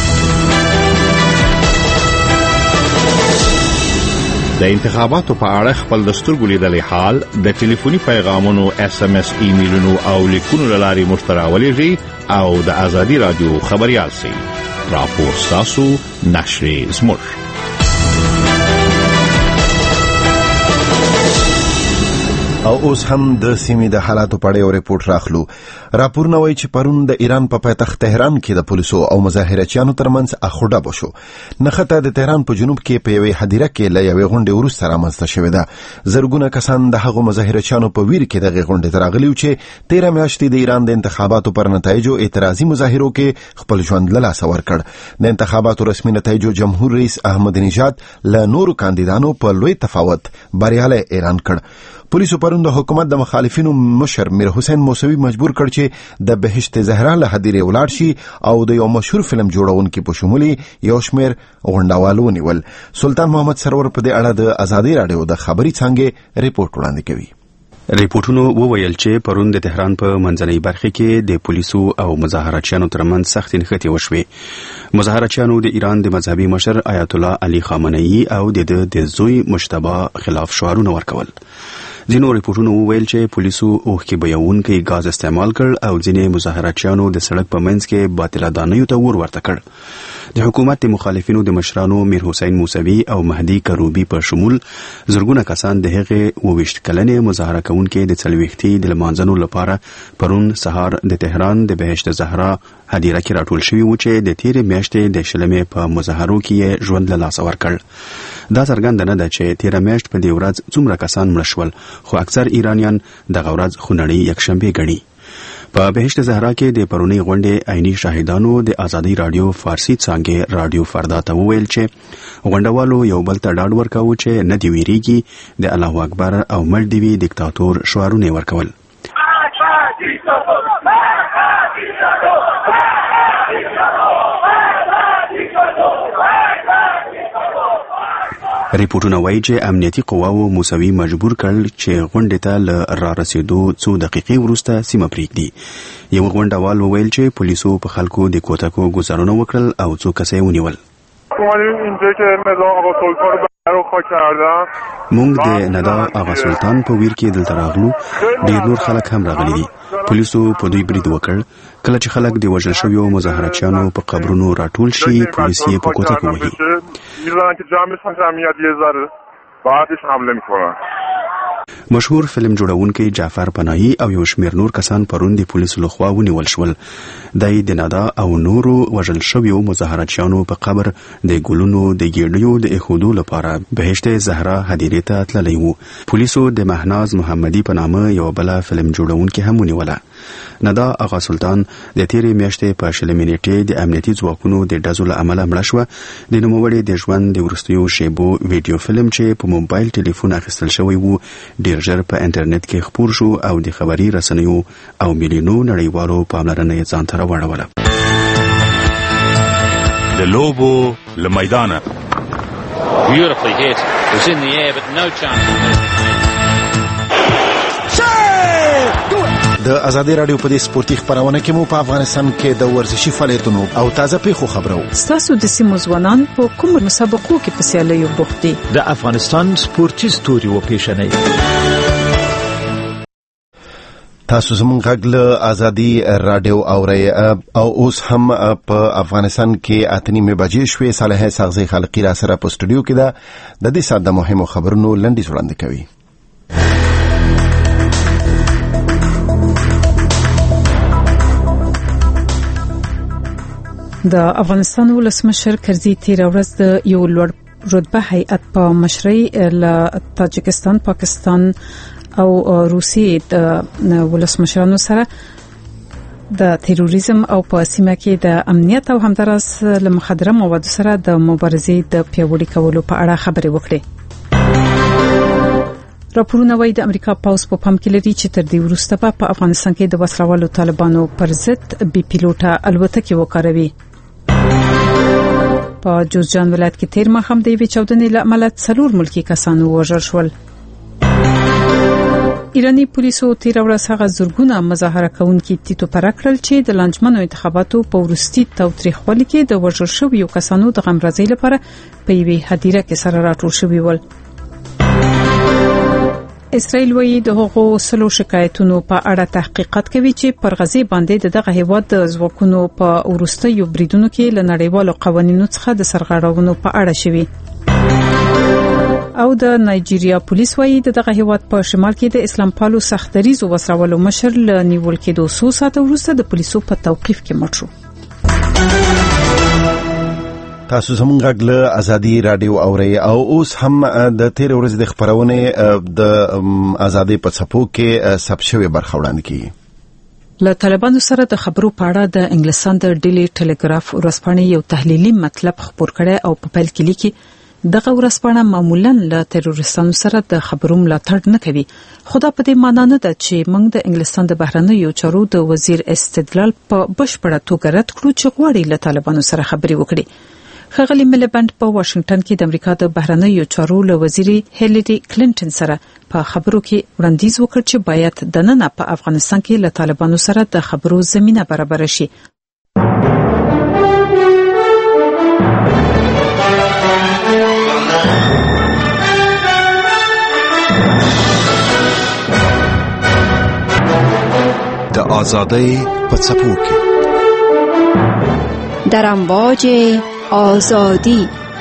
Speaker 4: د انتخاباتو په اړه خپل د سترګو لیدلې حال د ټلیفوني پیغامونو اس ام اس ایمیلونو او لیکونو له لارې موږ ته راولېږئ او د ازادي راډیو خبریال سئ. راپور ستاسو، نشر زموږ.
Speaker 1: او اوس هم د سیمې د حالاتو په اړه یو ریپورت راخلو. راپورونه وایي چې پرون د ایران په پایتخت تهران کې د پولیسو او مظاهرچیانو ترمنځ اخوډب وشو. نښته د تهران په جنوب کې په یوې هدیره کې له یوې غونډې وروسته رامنځته شوې ده. زرګونه کسان د هغو مظاهرچیانو په ویر کې دغې غونډې ته راغلي وو چې تیره میاشتې د ایران د انتخاباتو پر نتایجو اعتراضي مظاهرو کې خپل ژوند له لاسه ورکړ. د انتخاباتو رسمي نتایجو جمهور رئیس احمد نژاد له نورو کاندیدانو په لوی تفاوت بریالی اعلان کړ. پولیسو پرون د حکومت د مخالفینو مشر میر حسین موسوي مجبور کړ چې د بهشت زهرا له هدیرې ولاړ شي او د یو مشهور فلم جوړونکي په شمول یو شمېر غونډوال ونیول. سلطان محمد سرور په دې اړه د ازادي راډیو د خبري څانګې ریپورت وړاندې کوي.
Speaker 14: ریپورتونو وویل چې پرون د تهران په منځنۍ برخه کې د پولیسو او مظاهرچیانو ترمنځ سخت نښتې وشوې. مظاهرچیانو د ایران د مذهبي مشر آیت الله علي خامنه‌ای او د د زوی مجتبی خلاف شعارونه ورکول. ځینو ریپورتونو وویل چې پولیسو اوښکې بهوونکی غاز استعمال کړ او ځینې مظاهرچیانو د سړک په منځ کې باطله دانیو ته ور ورته کړ. د حکومت د مخالفینو د مشرانو میر حسین موسوي او مهدي کروبي په شمول زرګونه کسان د هغې اوویشت کلنې مظاهره کوونکې د څلوېښتي د لمانځنو لپاره پرون سهار د تهران د بهشت زهرا هدیره کې راټول شوي وو چې د تیرې میاشتې د شلمې په مظاهرو کې یې ژوند له لاسه ورکړ. دا څرګنده نه ده چې تیره میاشت په دې ورځ څومره کسان مړه شول، خو اکثر ایرانیان دغه ورځ خونړۍ یکشنبه ګڼي. په بهشت زهرا کې د پرونی غونډې عیني شاهدانو د ازادي رادیو فارسی څانګې رادیو فردا ته وویل چې غونډوالو یو بل ته ډاډ ورکاوه چې نه دی ویریږي، د الله اکبر او مړ دی وي دیکتاتور شعارونه ورکول. ریپورتونه وایي چې امنیتي قواو موسوي مجبور کړل چې غونډې ته له را رسیدو څو دقیقې وروسته سیمه پرېږدي. یو غونډوال وویل چې پولیسو په خلکو د کوتکو ګزارونه وکړل او څو کسه یې ونیول. مونږ د ندا آغا سلطان په ویر کې دلته راغلو. ډیر نور خلک هم راغلي دي. پولیسو په دوی برید وکړ. کله چې خلک د وژل شویو مظاهرچیانو په قبرونو راټول شي پولیس یې په کوتکو وهي. مشهور فلم جوړونکي جعفر پناهي او یو شمېر نور کسان پرون د پولیسو لخوا ونیول شول. دای د نادا او نورو وژل شویو مظاهرچیانو په قبر د ګلونو د ګیډیو د ایښودو لپاره بهشت زهرا هدیرې ته تللی وو. پولیسو د مهناز محمدي په نامه یو بل فلم جوړونکي هم ونیوله. ندا آغا سلطان د تیرې میاشتې په شلمې نیټې د امنیتي ځواکونو د ډزو له امله مړه شوه. د نوموړې د ژوند د وروستیو شیبو ویډیو فلم چې په موبایل ټلیفون اخیستل شوی وو ډیر ژر په انټرنیټ کې خپور شو او د خبري رسنیو او میلیونو نړیوالو پاملرنه یې ځان ته راوړوله.
Speaker 4: د لوبو له میدانه.
Speaker 15: Beautifully hit. It was in the air but no chance.
Speaker 1: د ازادي رادیو په دې سپورتي خبرونه کې مو په افغانستان کې د ورزشي فعالیتونو او تازه پیښو خبرو.
Speaker 2: ستاسو د سیمو ځوانان په کوم مسابقو کې په سیالیو بوخت دي؟
Speaker 16: د افغانستان سپورتي ستوري و پیښنې.
Speaker 1: تاسو زموږ غږ له ازادي رادیو اورئ او اوس هم په افغانستان کې اتنیمه بجې شوې. صالح ساغزي خلقی را سره په سټوډیو کې ده. د دې ساده مهمو خبرونو لنډیز وړاندې کوي.
Speaker 2: د افغانستان ولسمشر کرزي تیر ورځ د یو لوړ رتبه هیئت په مشرۍ له تاجکستان، پاکستان او روسیې د ولسمشرانو سره د تروریزم او په سیمه کې د امنیت او همدارس له مخدره موادو سره د مبارزې د پیاوړي کولو په اړه خبرې وکړې. راپورونه وايي د امریکا پاوز په پام کې لري چې تر دې وروسته په افغانستان کې د وسلوالو طالبانو پر ضد بي پیلوټه الوتکې وکاروي. په جوزجان ولایت کې تیر ماښام د یوې چاودنې له امله څلور ملکي کسان ووژل شول. ایرانی پولیسو تیر ورځ هغه زورګونه مظاهره کوونکي تیتو پر کړل چې د لانجمنو انتخاباتو په وروستي تاوتریخوالي کې د وژل شویو کسانو د غمرازۍ لپاره په یوې هدیره کې سره راټول شوي ول. اسرائیل وایي د هغو سلو شکایتونو په اړه تحقیقات کوي چې پر غزه باندې دغه هیواد د ځواکونو په وروستیو بریدونو کې له نړیوالو قوانینو څخه د سرغړونو په اړه شوي. او د نایجیریا پولیس وایي دغه هیواد په شمال کې د اسلام پالو سختریزو وسرولو مشر له نیول کېدو څو ساعته وروسته د پولیسو په توقیف کې مړ شو.
Speaker 1: تاسو زموږ غږ له ازادي رادیو اورئ او اوس هم د تیر ورځ د خبرونه د ازادي په څپو کې ثبت شوی برخه وړاندې کیږي.
Speaker 2: له طالبانو سره د خبرو په اړه د انګلستان د ډیلی ټلګراف ورځپاڼې یو تحلیلي مطلب خبر کړی او په پیل کې لیکي دغه ورځپاڼه معمولاً له تروریستانو سره د خبرو ملاتړ نه کوي. خدا په دې معنی نه ده چې موږ د انګلستان د بهرنیو چارو د وزیر استدلال په بشپړه توګه رد کړو چې غواړي له طالبانو سره خبرې وکړي. ښاغلي ملبند په واشنگټن کې د امریکا د بهرنیو چارو له وزیر هیلری کلینټن سره په خبرو کې وړاندیز وکړ چې باید د نن په افغانستان کې له طالبانو سره د خبرو زمينه برابر شي.
Speaker 17: د آزادۍ په څپو کې
Speaker 18: در امواج آزادی.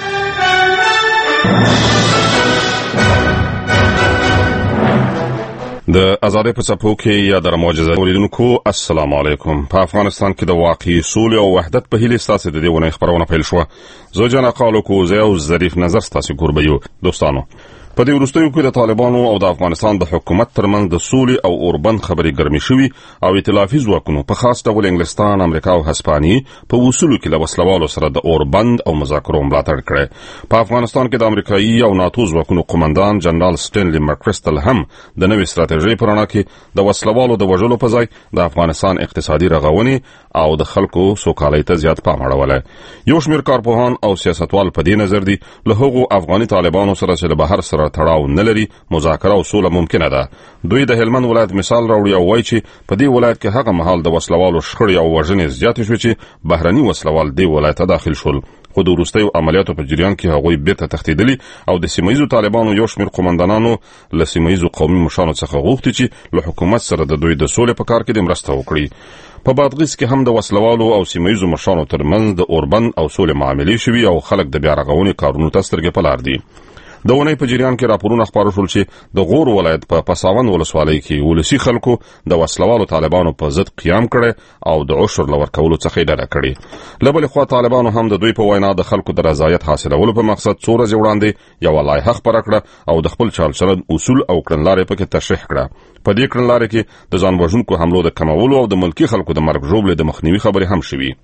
Speaker 19: د آزادۍ په څپو کې یا د معجزه اوریدونکو السلام علیکم. په افغانستان کې د واقعي سولې او وحدت په هیله ستاسو د دې ونه خبرونه پیل شو. زه جنا قالو کو زه او ظریف نظر ستاسو ګوربیو دوستانو. په دې وروستیو کې د طالبانو او د افغانستان د حکومت ترمنځ د سولې او اوربند خبرې ګرمې شوې او ائتلافي ځواکونو په خاص ډول انګلستان، امریکا او هسپانیې په وصولو کې له وسلوالو سره د اوربند او مذاکرو ملاتړ کړي. په افغانستان کې د امریکایي او ناتو ځواکونو قومندان جنرال سټینلی مکرسټل هم د نوې ستراتیژۍ په رڼا کې د وسلوالو د وژلو په ځای د افغانستان اقتصادي رغونې او د خلکو سوکالۍ ته زیات پام اړولی. یو شمېر کارپوهان او سیاستوال په دې نظر دي له هغو افغاني طالبانو سره چې له بهر سره تړاو نه لري مذاکره او سوله ممکنه ده. دوی د هلمند ولایت مثال راوړي او وایي چې په دې ولایت کې هغه مهال د وسلوالو شخړې او وژنې زیاتې شوې چې بهرني وسلوال دې ولایت ته داخل شول. خو د وروستیو عملیاتو په جریان کې هغوی بیرته تښتېدلي او د سیمهییزو طالبانو یو شمېر قومندانانو له سیمهییزو قومي مشرانو څخه غوښتي چې له حکومت سره د دوی د سولې په کار کې د مرسته وکړي. په بادغیس کې هم د وسلوالو او سیمهییزو مشرانو ترمنځ د اوربند او سولې معاملې شوي او خلک د بیا رغونې کارونو ته سترګې په لار دي. د ونې په جریان کې راپورونه خپاره شول چې د غور ولایت په پساون ولسوالۍ کې ولسی خلکو د وسلوالو طالبانو په ضد قیام کړي او د عشر لور کولو څخه ډډه کړې. له بلې خوا طالبانو هم د دوی په وینا د خلکو د رضایت حاصلولو په مقصد څو ورځې وړاندې یوه لایحه خپاره کړه او د خپل چارچلن اصول او کړنلارې پکې تشریح کړه. په دې کړنلارې کې د ځان وژونکو حملو د کمولو او د ملکي خلکو د مرګ ژوبلې د مخنیوي خبرې هم شوي.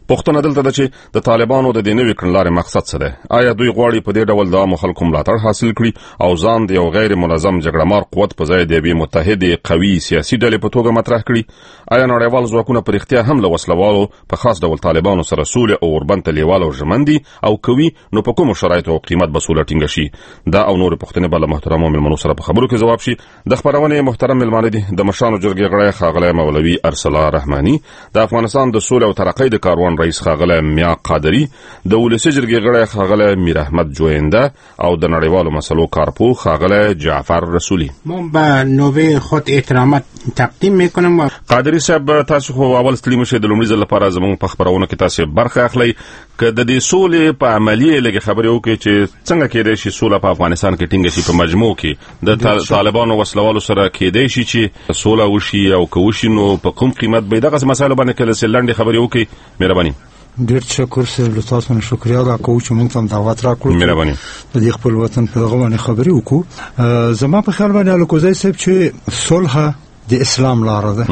Speaker 19: پوښتنه دلته ده چې د طالبانو د دې نوې کړنلارې مقصد څه دی؟ آیا دوی غواړي په دې ډول د عامو خلکو ملاتړ حاصل کړي او ځان د یو غیر منظم جګړهمار قوت په ځای د یوې متحدې قوي سیاسي ډلې په توګه مطرح کړي؟ آیا نړیوال ځواکونه په رښتیا هم له وسلوالو په خاص ډول طالبانو سره سولې او اوربند ته لیوال او ژمن دي او کوي نو په کومو شرایطو او قیمت به سوله ټینګه شي؟ دا او نورې پوښتنې به له محترمو مېلمنو سره په خبرو کې ځواب شي. د خپرونې محترم مېلمانه دي د مشرانو جرګې غړی ښاغلی مولوي ارسلا رحماني، د افغانستان د سولې او ترقۍ د کاروان رئیس ښاغلی میا قادري، د ولسي جرګې غړی ښاغلی میر احمد جوینده او د نړیوالو مسلو کارپو ښاغلی جعفر رسولي.
Speaker 20: ما به نوبه خود احترامات تقدیم میکنم.
Speaker 19: قادري صاحب، تاسو خو اول ستړي مشه د لومړي ځل لپاره زموږ په خبرونه کې تاسو برخه اخلئ. که د دې سولې په عملیه لګي خبرې وکړي چې څنګه کېدای شي سوله په افغانستان کې ټینګه شي، په مجموع کې د طالبانو وسلوالو سره کېدای شي چې سوله وشي او که وشي نو په کوم قیمت به دغه مسایلو باندې کله سلنډي خبرې وکړي؟ مهرباني.
Speaker 21: ډېر شکر سره له تاسو نه شکریا ادا کوم چې موږ ته دعوت راکړو.
Speaker 19: مهرباني.
Speaker 21: د دې خپل وطن په دغه باندې خبرې وکړو. زما په خیال باندې الکوزای صاحب چې صلح د اسلام لار ده.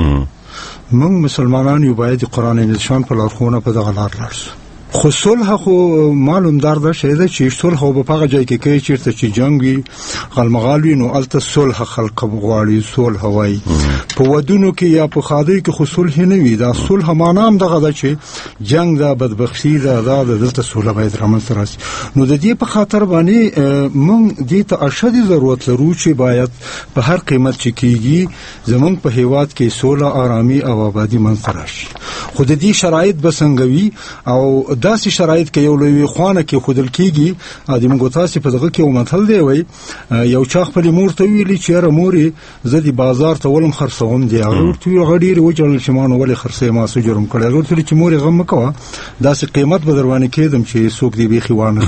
Speaker 21: موږ مسلمانان یو باید قرآن نشان په لارښوونه په دغه لار لاړ. خو صلح خو معلوم دار ده شه ده چې صلح په هغه ځای کې کوي چیرته چې جنگ وي، غلمغالوي، نو الته صلح خلق غواړي، صلح وای. په ودونو کې یا په خادي کې خو صلح نه وي. دا صلح معنا هم دغه ده چې جنگ ده، بدبختی ده، دا دلته صلح باید رامنځته راشي. نو د دې په خاطر باندې موږ دې ته اشد ضرورت لرو چې باید په هر قیمت چې کیږي زمونږ په هیواد کې صلح، آرامي او آبادی منځته راشي. خو د دې شرایط بسنګوي او داسې شرایط کې یو لوی خوانه کې خودل کېږي. د موږ تاسو په دغه کې ومثل دی وای یو چا خپل مور ته ویلي چې را موري زه د بازار ته ولم خرڅوم دی، هغه ورته غډیر وجل چې مانو ولې خرڅې ما سو جرم کړی، هغه ورته چې مور غم مکوه داسې قیمت به دروانه کېدم چې څوک دی بيخي وانه.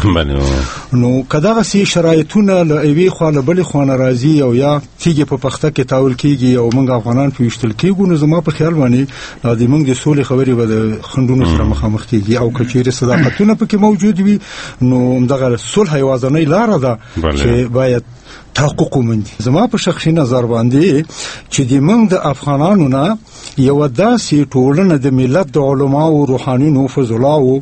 Speaker 21: نو کداغه سي شرایطونه له ایوي خاله بل خوانه راځي او یا تیږي په پخته کې تاول کېږي او موږ افغانان پیوشتل کېږو. نو زما په خیال باندې د موږ د سولې خبرې به د خندونو سره مخامخ کېږي او کچېره صداقتونه پکې موجود وي. نو دغه صلح یوازنۍ لار ده چې باید تحقق ومني. زما په شخصي نظر باندې چې د موږ د افغانانو نه یو داسې ټولنه د ملت د علماء او روحانيونو فضلاو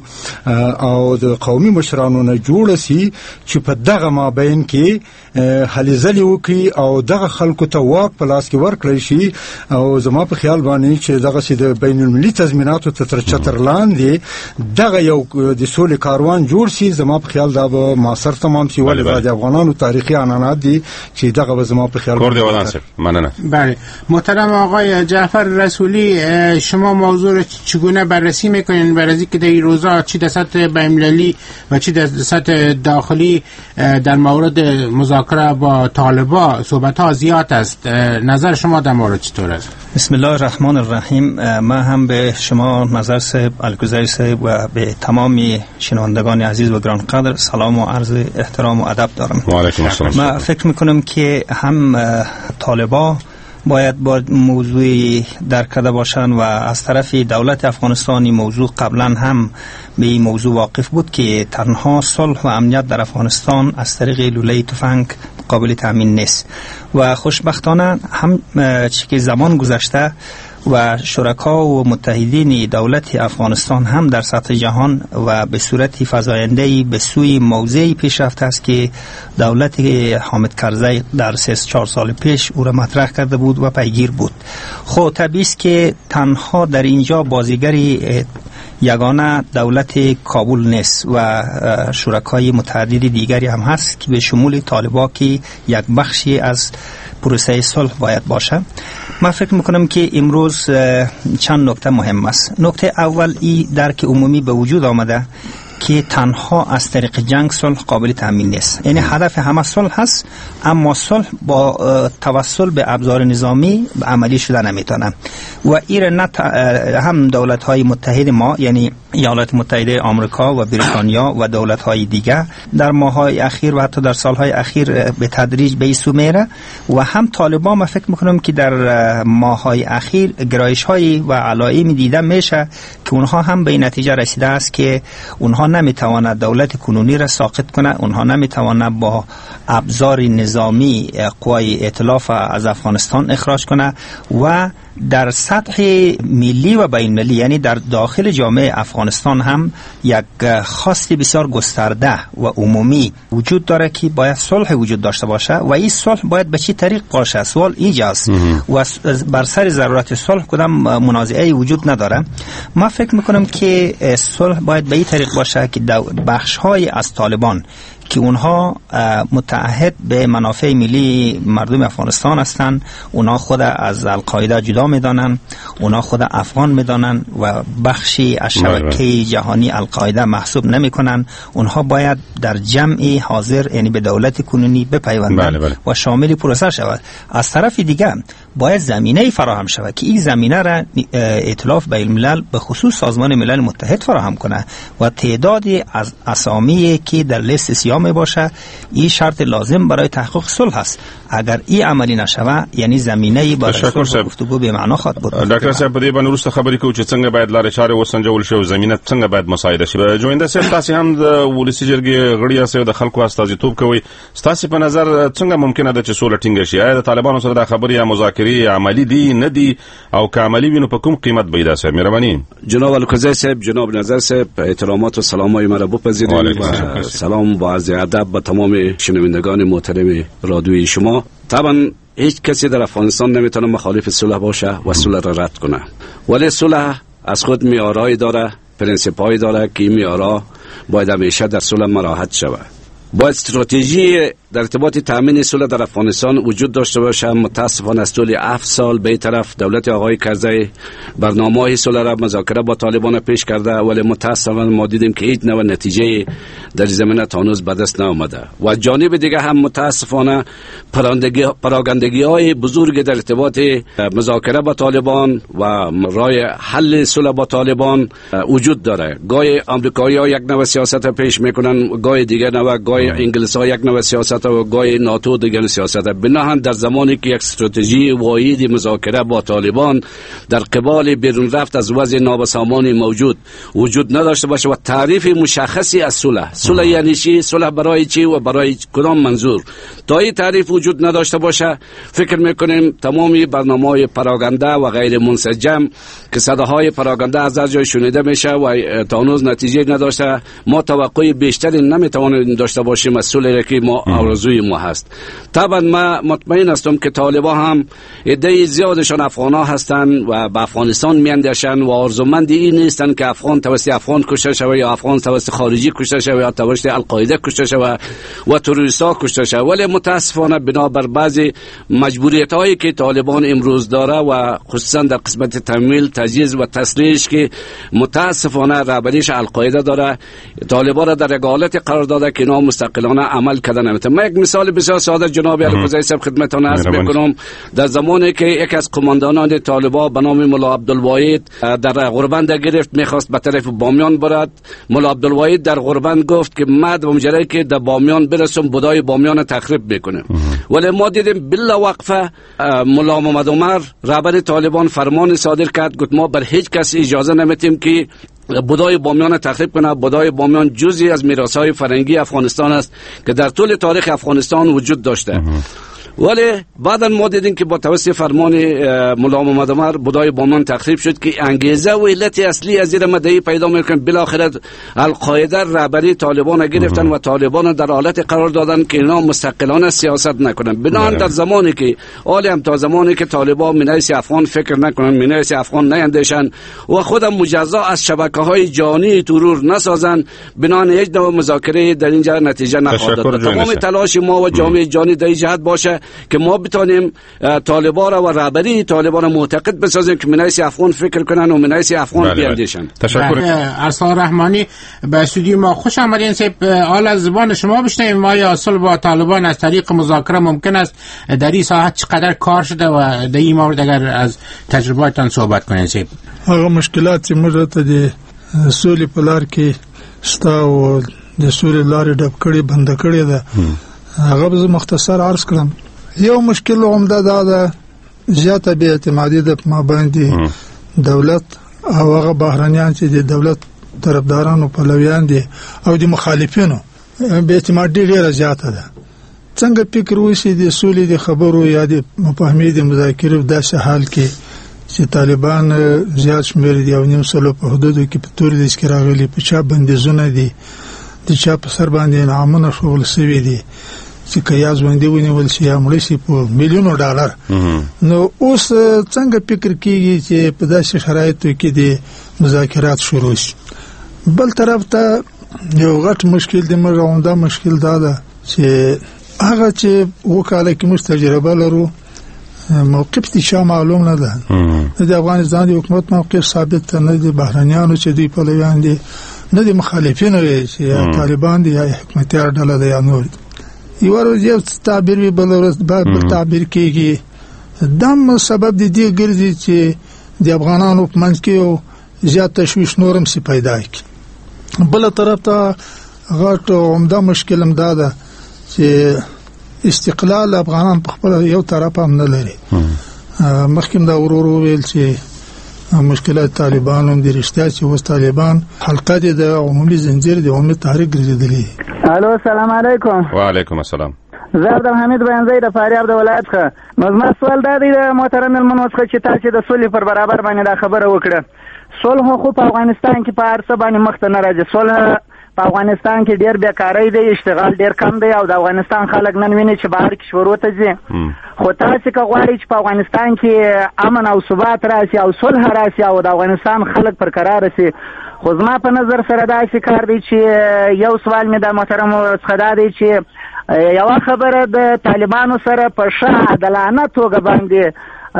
Speaker 21: او د قومي مشرانو نه جوړ سي چې په دغه مابین کې هلي ځلې وکړي او دغه خلکو ته واک په لاس کې ورکړي شي. او زما په خیال باندې چې دغه سي د بین المللي تضمیناتو ته تر چتر لاندې دغه یو د سولې کاروان جوړ شي. زما په خیال دا به معاصر تمام شي. ولې د افغانانو تاریخي عنعنات دي چې دغه به زما په خیال
Speaker 19: کور دی ولانسه. مننه.
Speaker 20: بله محترم آقای جعفر رسولی، شما موضوع را چگونه بررسی میکنین برای اینکه در این روزا چی در سطح بین‌المللی و چی در سطح داخلی در مورد مذاکره با طالبان صحبت ها زیاد است؟ نظر شما در مورد چطور است؟
Speaker 22: بسم الله الرحمن الرحیم. ما هم به شما نظر صاحب، الگزاری صاحب و به تمام شنوندگان عزیز و گرانقدر سلام و عرض احترام و ادب دارم.
Speaker 19: و علیکم السلام.
Speaker 22: ما فکر میکنم که هم طالبان باید با موضوع درک کرده باشند و از طرف دولت افغانستان این موضوع قبلا هم به این موضوع واقف بود که تنها صلح و امنیت در افغانستان از طریق لوله تفنگ قابل تامین نیست و خوشبختانه هم چی که زمان گذشته و شرکا و متحدین دولت افغانستان هم در سطح جهان و به صورت فزاینده‌ای به سوی موضعی پیش رفته است که دولت حامد کرزی در سه چهار سال پیش او را مطرح کرده بود و پیگیر بود. خب طبیعی است که تنها در اینجا بازیگری یگانه دولت کابل نیست و شرکای متعدد دیگری هم هست که به شمول طالبان که یک بخشی از پروسه صلح باید باشه. من فکر میکنم که امروز چند نکته مهم است. نکته اول ای درک عمومی به وجود آمده که تنها از طریق جنگ صلح قابل تامین نیست. یعنی هدف همه صلح هست اما صلح با توسل به ابزار نظامی عملی شده نمیتونه و این نه هم دولت های متحد ما یعنی ایالات متحده آمریکا و بریتانیا و دولت های دیگه در ماه های اخیر و حتی در سال های اخیر به تدریج به سو میره و هم طالبان ما فکر میکنم که در ماه های اخیر گرایش های و علائم دیده میشه که اونها هم به این نتیجه رسیده است که اونها نمیتواند دولت کنونی را ساقط کنه، اونها نمیتواند با ابزار نظامی قوای ائتلاف از افغانستان اخراج کنه و در سطح ملی و بین المللی یعنی در داخل جامعه افغانستان هم یک خواست بسیار گسترده و عمومی وجود داره که باید صلح وجود داشته باشه و این صلح باید به چه طریق باشه. سوال اینجاست و بر سر ضرورت صلح کدام منازعه وجود نداره. ما فکر میکنم که صلح باید به این طریق باشه که بخش های از طالبان که اونها متعهد به منافع ملی مردم افغانستان هستند، اونها خود از القاعده جدا میدانن، اونها خود افغان میدانن و بخشی از شبکه جهانی القاعده محسوب نمیکنن، اونها باید در جمع حاضر یعنی به دولت کنونی بپیوندن و شامل پروسه شود. از طرف دیگه باید زمینه فراهم شود که این زمینه را ائتلاف بین الملل به خصوص سازمان ملل متحد فراهم کنه و تعدادی از اسامی که در لیست سیاه باشه این شرط لازم برای تحقق صلح است. اگر این عملی نشوه یعنی زمینه برای صلح و گفتگو به معنا خواهد بود.
Speaker 19: ډاکټر صاحب په دې باندې وروسته خبرې کوو چې څنګه باید لارې چارې وسنجول شي او زمینه څنګه باید مساعده شي. جوینده صاحب تاسو هم د ولسی جرګې غړي یاست او د خلکو استازیتوب کوي. تاسو په نظر څنګه ممکنه ده چې سوله ټینګه شي؟ آیا د طالبانو سره د خبرې یا مذاکرې عملی دي نه دي او که عملی وي نو په کوم قیمت به دا صاحب مهرباني؟
Speaker 3: جناب القضای صاحب، جناب نظر صاحب، احترامات و سلامای مرا بپذیرید و سلام با عرض ادب به تمام شنوندگان محترم رادیوی شما. طبعا هیچ کسی در افغانستان نمیتونه مخالف صلح باشه و صلح را رد کنه، ولی صلح از خود معیارهایی داره، پرینسیپایی داره که این معیارها باید همیشه در صلح مراعات شود. باید استراتژی در ارتباط تامین صلح در افغانستان وجود داشته باشه. متاسفانه از طول هفت سال به طرف دولت آقای کرزی برنامه‌های صلح را مذاکره با طالبان پیش کرده، ولی متاسفانه ما دیدیم که هیچ نوع نتیجه در زمینه تا هنوز به دست نیامده. و جانب دیگه هم متاسفانه پراگندگی‌های بزرگ در ارتباط مذاکره با طالبان و راه حل صلح با طالبان وجود داره. گاهی آمریکایی‌ها یک نوع سیاست پیش میکنن، گاهی دیگه نوع، گاهی انگلیس‌ها یک نوع سیاست و گاهی ناتو دیگر سیاست. بناهن در زمانی که یک استراتژی واحد مذاکره با طالبان در قبال بیرون رفت از وضع نابسامانی موجود وجود نداشته باشه و تعریف مشخصی از صلح، صلح یعنی چی، صلح برای چی و برای کدام منظور، تا این تعریف وجود نداشته باشه فکر میکنیم تمامی برنامه‌های پراگنده و غیر منسجم که صداهای پراگنده از هر جای شنیده میشه و تا هنوز نتیجه نداشته، ما توقع بیشتری نمیتوانیم داشته باشیم از صلحی که ما آرزوی ما هست. طبعا ما مطمئن هستم که طالبان هم عده زیادشان افغان‌ها هستند و به افغانستان میاندیشند و آرزومند این نیستند که افغان توسط افغان کشته شود یا افغان توسط خارجی کشته شود یا توسط القاعده کشته شود و تروریست‌ها کشته شود. ولی متاسفانه بنابر بعضی مجبوریت‌هایی که طالبان امروز داره و خصوصا در قسمت تمویل، تجهیز و تسلیحش که متاسفانه رهبریش القاعده داره، طالبان را در یک حالت قرار داده که اینا مستقلانه عمل کردن نمیتونه. من یک مثال بسیار ساده جناب القضای صاحب خدمتتون عرض میکنم. در زمانی که یک از قماندانان طالبان به نام ملا عبدالواحد در غربند گرفت، میخواست به طرف بامیان برد، ملا عبدالواحد در غربند گفت که من به مجرد که در بامیان برسم بدای بامیان تخریب میکنه. ولی ما دیدیم بلا وقفه ملا محمد عمر رهبر طالبان فرمان صادر کرد، گفت ما بر هیچ کس اجازه نمیتیم که بدای بامیان تخریب کنه. بدای بامیان جزئی از میراث‌های فرهنگی افغانستان است که در طول تاریخ افغانستان وجود داشته. ولی بعدا ما دیدیم که با توسط فرمان ملا محمد عمر بدای بامیان تخریب شد که انگیزه و علت اصلی از زیر مدعی پیدا میکنه. بالاخره القاعده رهبری طالبان گرفتن و طالبان در حالت قرار دادن که اینا مستقلانه سیاست نکنن. بنابراین در زمانی که حالی هم تا زمانی که طالبان منایس افغان فکر نکنن، منایس افغان نیندیشن و خودم مجزا از شبکه‌های جانی ترور نسازن، بنابراین هیچ نوع مذاکره در اینجا نتیجه نخواهد داد. تمام تلاش ما و جامعه جهانی در این جهت باشه که ما بتونیم طالبان و رهبری طالبان معتقد بسازیم که منایس افغان فکر کنن و منایس افغان بیاندیشن.
Speaker 20: تشکر. ارسلان رحمانی به استودیو ما خوش آمدین. صاحب حال از زبان شما بشنویم ما یا صلح با طالبان از طریق مذاکره ممکن است در این ساحت چقدر کار شده و در این مورد اگر از تجربه‌تان صحبت کنین. صاحب
Speaker 6: هغه مشکلات چې موږ ته د سولې په لار کې ستا او د سولې لارې ډب کړې بند کړې ده، هغه به مختصر عرض کړم. یو مشکل عمده دا ده زیاته بې اعتمادي د مابین دولت او هغه بهرنیان چې د دولت طرفدارانو پلویان دي او د مخالفینو بې اعتمادي ډیره زیاته ده. څنګه فکر وشي د سولې د خبرو یا د مفاهمې د مذاکرې په داسې حال کې چې طالبان زیات شمېر دي او نیم سلو په حدودو کې په تور لیست کې راغلي، په چا بندیزونه دي، د چا په سر باندې انعامونه ښوول سوي دي چې که یا ژوندي ونیول شي یا مړه شي په میلیونو ډالر. نو اوس څنګه فکر کېږي چې په داسې شرایطو کې د مذاکرات شروع شي؟ بل طرف ته یو غټ مشکل دی، موږ عمده مشکل دا ده چې هغه چې اووه کاله کې موږ تجربه لرو، موقف د چا معلوم نه ده. نه د افغانستان د حکومت موقف ثابت نه دی، بهرنیانو چې دوی پلویان دي، نه د مخالفینو چې یا طالبان دي یا حکومتیار ډله ده یا نور. یو ورځ یو تعبیر وي، بل ورځ بل تعبیر کېږي. دم سبب د دې ګرځي چې د افغانانو په منځ کې یو زیات تشویش نورم سي پیدا کړي. بل طرف ته غټ عمده مشکل هم دا ده چې استقلال افغانان په خپل یو طرف هم نه لري. مخکې دا ورور ویل چې مشکلات طالبان هم د رښتیا چې اوس طالبان حلقه دي د عمومي زنجیر د عمومي تحریک ګرځېدلي.
Speaker 5: الو السلام علیکم.
Speaker 19: وعلیکم السلام.
Speaker 5: زه عبدالحمید بیانزی د فاریاب د ولایت څخه. نو زما سوال دا دی د محترم مېلمنو څخه چې تاسو د صلح پر برابر باندې دا خبره وکړه. صلح خو په افغانستان کې په هر څه باندې مخ ته نه راځي. صلح په افغانستان کې ډېر بیکارۍ دی، اشتغال ډېر کم دی او د افغانستان خلک نن ویني چې بهر کې شورو ته ځي. خو تاسو که غواړئ چې په افغانستان کې امن او ثبات راشي او صلح راشي او د افغانستان خلک پر قرار شي، خو زما په نظر سره داسې کار دی چې یو سوال مې د محترم څخه دا دی چې یوه خبره د طالبانو سره په ښه عادلانه توګه باندې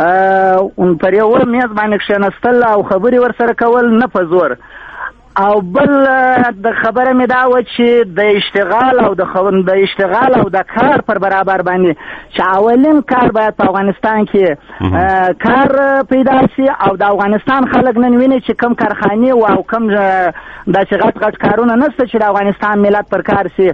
Speaker 5: پر یو میز باندې کښېنستل او خبرې ورسره کول، نه په زور. او بل د خبره مې دا و چې د اشتغال او د د اشتغال او د کار پر برابر باندې چې اولین کار باید په افغانستان کې کار پیدا شي او د افغانستان خلک نن ویني چې کم کارخانې او کم داسې غټ غټ کارونه نشته چې د افغانستان ملت پر کار شي.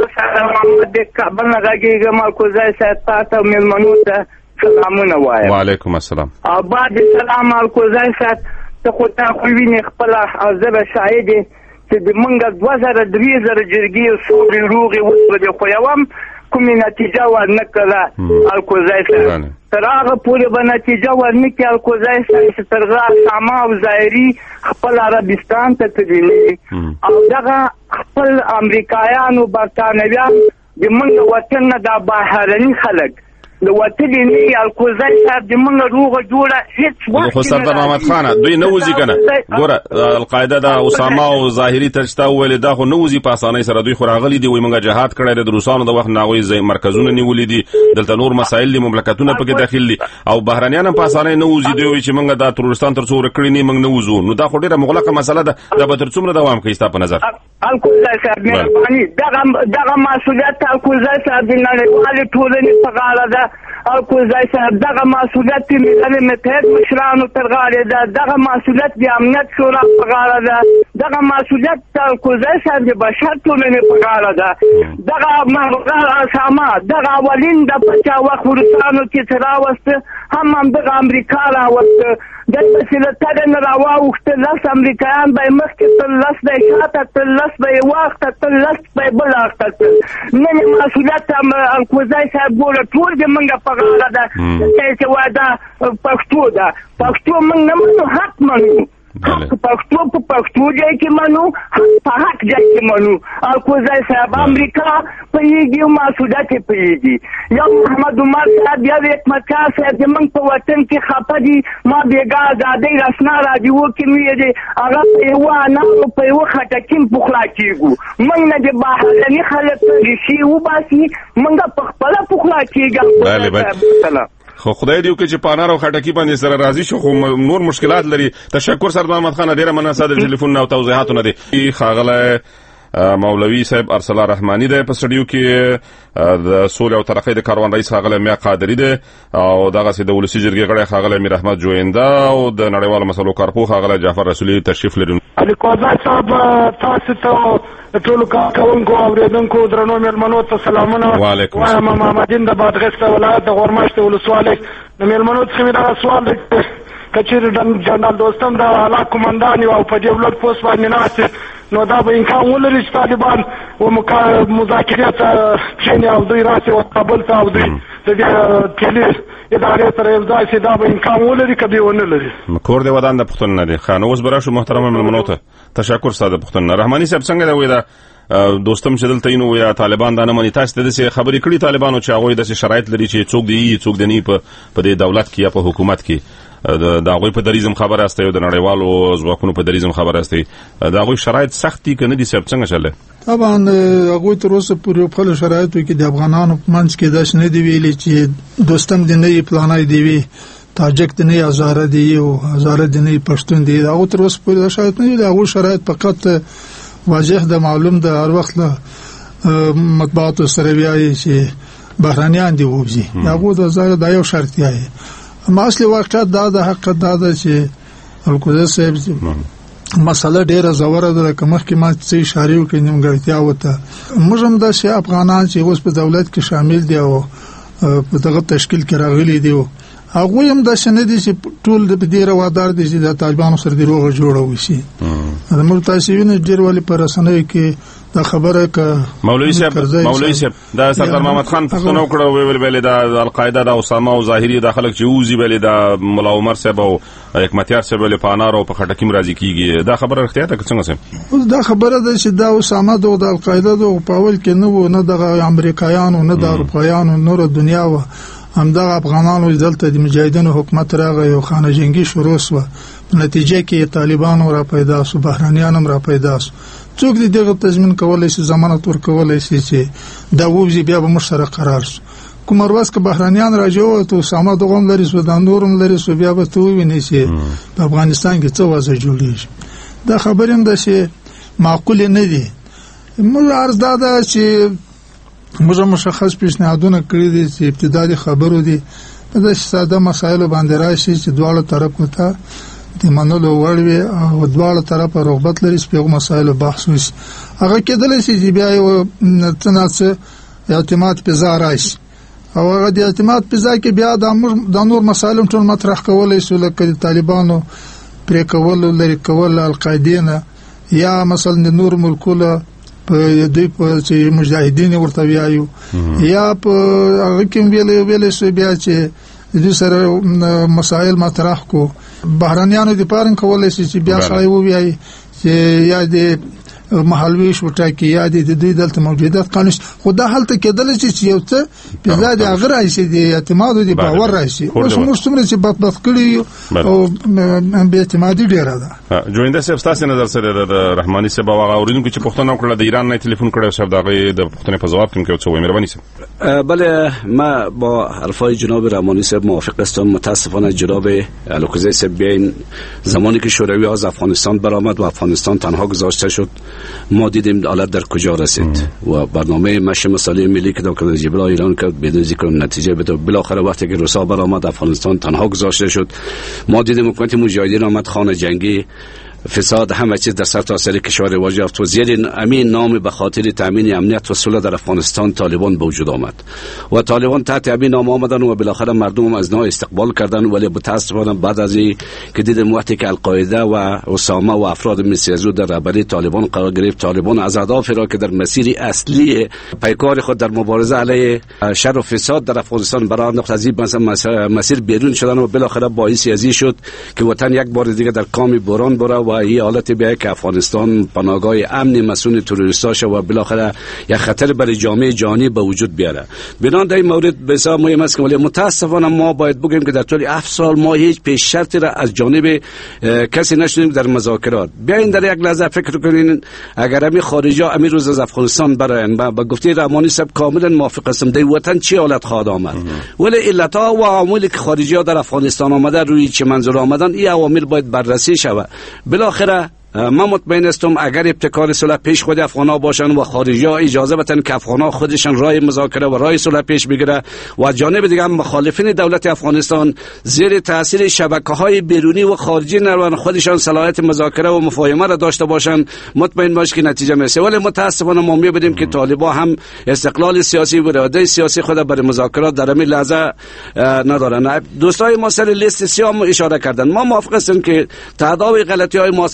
Speaker 7: محمد د کابل نه غږیږم، الکوزی صاحب تاسو مېلمنو ته سلامونه وایم.
Speaker 19: وعلیکم السلام.
Speaker 7: آباد سلام الکوزی صاحب. ته خو تا خو وینې خپله او زه به شاهد یې چې د موږ دوه زره درې زره جرګې سورې روغې وسولې خو یوه هم کومې نتیجه ورنه کړه الکوزی صاحب. تر هغه پورې به نتیجه ورنه کړي الکوزی صاحب چې تر هغه اسامه او ظاهري خپل عربستان ته تللي او دغه خپل امریکایانو برطانویان د موږ وطن نه دا بهرني خلک د وطن نه الکوزی صاحب د موږ روغه جوړه هیڅ وخت
Speaker 19: خو سردار محمد خان دوی نه وځي کنه. ګوره القاعده د اسامه او ظاهري ترشته ویل دا خو نه وځي په اسانۍ سره. دوی خو راغلي دي وایي موږ جهاد کړی د روسانو د وخت نه هغوی مرکزونه نیولي دي، دلته نور مسایل دي، مملکتونه پکې داخل دي او بهرنیان هم په اسانۍ نه وځي. دوی وایي چې موږ دا ترورستان تر څو ورک کړي نه موږ نه وځو. نو دا خو ډېره مغلقه مسله ده. دا به تر څومره دوام کوي ستا په نظر؟
Speaker 7: الکوزی صاحب مهرباني دغه دغه مسؤلیت الکوزی صاحب د نړیوالې ټولنې په غاړه ده. الکوزی صاحب دغه مسؤلیت د ملل متحد مشرانو تر غاړې ده. دغه مسؤلیت د امنیت شورا په غاړه ده. دغه مسؤلیت د الکوزی صاحب د بشر ټولنې په غاړه ده. دغه مغرر اسامه دغه اولین د پچا وخت روسانو کې چې راوسته هم هم دغه امریکا راوسته. دلته چې له تګه نه راواوښته لس امریکایان به یې مخکې تل، لس به یې شاته تل، لس به یې واخته تل، لس به یې بل اخته تل. نن یې مسؤلیت الکوزی صاحب ګوره ټول د موږ په غاړه ده. دلته چې وایي دا پښتو ده، پښتو موږ نه منو، حق منو. حق پښتو په پښتو ځای کې منو، حق په حق ځای کې منو. الکوزی صاحب امریکا پوهېږي او مسؤلیت یې پوهېږي. یو محمد عمر صاحب یو حکمتیار صاحب زموږ په وطن کې خفه دي. ما بېګا ازادۍ رسنا راډیو کې مې ویلې هغه په یوه انارو په یوه خټکي پخلا کېږو. موږ نه د بهرني خلک ریښې وباسي، موږ په خپله پخلا کېږو.
Speaker 19: خو خدای دې وکړي چې په انار او خټکي باندې سره راضي شو. خو نور مشکلات لري. تشکر سردار محمد خان، ډېره مننه ستا د ټلیفون او توضیحاتو نه دي. ښاغلی مولوي صاحب ارسلا رحماني دی په سټډیو کې، د سولې او ترقۍ د کاروان رئیس ښاغلی میا قادري دی او دغسې د ولسي جرګې غړی ښاغلی میر احمد جوینده او د نړیوالو مسلو کارپوه ښاغلی جعفر رسولي تشریف لري.
Speaker 23: الکوزی صاحب تاسو ته د ټولو کارکوونکو او اورېدونکو درنو مېلمنو ته سلامونه وایم. محمدین د بادغیس ولایت د غورمشت ولسوالۍ د مېلمنو څخه مې دغه سوال دی که چېرې جنرال دوستم د اعلی قمندان او په دې لوړ پوست باندې ناست نو دا به امکان ولري چې طالبان و مذاکرې ته کښېني او دوی راسي و کابل ته او دوی د دې کلي ادارې سره یو ځای شي، دا به امکان ولري که دوی ونه لري.
Speaker 19: کور دې ودان د پښتون نه دی. ښه نو اوس به راشو محترمه مېلمنو ته. تشکر ستا د پښتون نه. رحماني صاحب څنګه دی؟ وایي دا دوستم چې دلته اینو یا طالبان دا نه مني، تاسو ته داسې خبرې کړي طالبانو چې هغوی داسې شرایط لري چې څوک دی څوک دی نه په دې دولت کې یا په حکومت کې د هغوی په دریزم خبر استه او د نړیوالو ځواکونو په دریزم خبر استه د هغوی شرایط سخت دي که نه دي؟ صاحب څنګه چله؟
Speaker 6: طبعا هغوی تر اوسه پورې په خپلو شرایطو کې د افغانانو په منځ کې داسې نه دي ویلي چې دوستم دې نه وي، پلانی دې وي، تاجک دې نه وي، هزاره دې وي او هزاره دې نه وي، پښتون دې وي. هغوی تر اوسه پورې دا شرایط نه دي. د هغوی شرایط فقط واضح د معلوم د هر وخت له مطبوعاتو سره وایي چې بهرانیان دي ووځي. هغوی د ځای دا یو شرط دی. اما اصلي واقعیت دا د حقیقت دا ده چې القدس صاحب مسله ډیره زوره ده. لکه مخکې ما څه اشاره وکړې نیمګړتیا وته موږ هم داسې افغانان چې اوس په دولت کې شامل دي او په دغه تشکیل کې راغلي دي، هغوی هم داسې نه دي چې ټول د دې روادار دي چې د طالبانو سره د روغه جوړه وشي. زموږ تاسو وینئ ډېر ولې په رسنیو کې دا خبره که
Speaker 19: مولوي صاحب مولوي صاحب دا سردار محمد خان پښتنه وکړه ویل ویل دا القاعده د اسامه او ظاهري د خلک چې وزي ویل دا مولا عمر صاحب او حکمتیار صاحب له پانار او په خټکیم راځي کیږي. دا خبره اختیار ده څنګه سم؟
Speaker 6: دا خبره ده چې دا اسامه د القاعده د پاول کې نه و، نه د امریکایانو نه د اروپایانو نور دنیا و، همدغه افغانانو دلته د مجاهدینو حکومت راغی او خانه جنگي شروع شو. په نتیجه کې طالبانو را پیدا شو، بهرانيان هم را پیدا شو. څوک دې دغه تضمین کولای شي، ضمانت ورکولای شي چې دا ووځي بیا به مشترک قرار شي؟ کوم ورځ که بهرانيان راځو ته اسامه دغه هم لري سو، د نورم لري سو، بیا به ته ووینې چې په افغانستان کې څه وضع جوړیږي. دا خبرې هم ده چې معقول نه دي. موږ عرض دا ده چې موږ مشخص پیشنهادونه کړی دي چې ابتدایي خبرو دي په داسې ساده مسایلو باندې راشي چې دواړو طرفو ته د منلو وړ وي او دواړو طرفه رغبت لري چې په مسایلو بحث وشي. هغه کېدلی شي چې بیا یو څه نه څه اعتماد په ځای راشي او هغه د اعتماد په ځای کې بیا د نور مسایل هم ټول مطرح کولی شو، لکه د طالبانو پرې کول، لرې کول القاعدې نه، یا مثلا د نور ملکونو په دوی په چې مجاهدین ورته وایو، یا په هغه کې ویلې ویلې شو بیا چې دوی سره مسایل مطرح کو. بهرانيانو د پارن کولای شي چې بیا سړی ووایي چې یا د محلویش وټاکي یا د دوی دلته موجودیت قانون، خو دا حالت کېدل چې یو څه په ځای د هغه راشي د اعتماد او د باور راشي. اوس موږ څومره چې بدبخت کړي او بې اعتمادي ډېره ده.
Speaker 19: جوینده صاحب ستاسو نظر سره د رحماني صاحب هغه اوریدونکو چې پښتنه وکړه د ایران نه ټلیفون کړو صاحب دغه د پښتنې په جواب کې څه وایي؟ مهرباني صاحب.
Speaker 3: بله ما با حرفای جناب رحمانی صاحب موافق هستم. متاسفانه جناب الوکوزی صاحب بیاین زمانی که شوروی از افغانستان برآمد و افغانستان تنها گذاشته شد ما دیدیم حالت در کجا رسید و برنامه مشی مسئله ملی که دکتر جبرا اعلان کرد بدون ذکر نتیجه بده. بالاخره وقتی که روسا برآمد افغانستان تنها گذاشته شد. ما دیدیم حکومت مجاهدین آمد، خانه جنگی، فساد، همه چیز در سرتاسر کشور واجد یافت و زیر امین نام به خاطر تامین امنیت و صلح در افغانستان طالبان به وجود آمد و طالبان تحت امین نام آمدن و بالاخره مردم از نو استقبال کردن. ولی متاسفانه بعد از این که دیدیم وقتی که القاعده و اسامه و افراد مثل از او در رهبری طالبان قرار گرفت، طالبان از اهدافی را که در مسیر اصلی پیکار خود در مبارزه علیه شر و فساد در افغانستان برآورد انداخت، از این مسیر بیرون شدن و بالاخره باعث ازی شد که وطن یک بار دیگه در کام بحران بره و این حالت بیاید که افغانستان پناهگاه امن مسئول تروریستا شد و بالاخره یک خطر برای جامعه جهانی به وجود بیاره. بنابراین در این مورد بسیار مهم است که ولی متاسفانه ما باید بگیم که در طول هفت سال ما هیچ پیش شرطی را از جانب کسی نشدیم در مذاکرات. بیاین در یک لحظه فکر کنین اگر امی خارجی ها امی روز از افغانستان براین با, با گفته رحمانی صاحب کاملا موافق هستم، در وطن چی حالت خواهد آمد؟ ولی علتها و عواملی که خارجی ها در افغانستان آمده روی چه منظور آمدن این عوامل باید بررسی شود. بالاخره من مطمئن هستم اگر ابتکار صلح پیش خود افغان‌ها باشن و خارجی‌ها اجازه بدن که افغان‌ها خودشان راه مذاکره و راه صلح پیش بگیره و جانب دیگه هم مخالفین دولت افغانستان زیر تاثیر شبکه‌های بیرونی و خارجی نروان خودشان صلاحیت مذاکره و مفاهمه را داشته باشن، مطمئن باش که نتیجه میرسه. ولی متاسفانه ما می‌بینیم که طالبان هم استقلال سیاسی و اراده سیاسی خود برای مذاکرات در همین لحظه ندارن. دوستای ما سر لیست سیاه اشاره کردن. ما موافق هستیم که تعداد غلطی‌های ما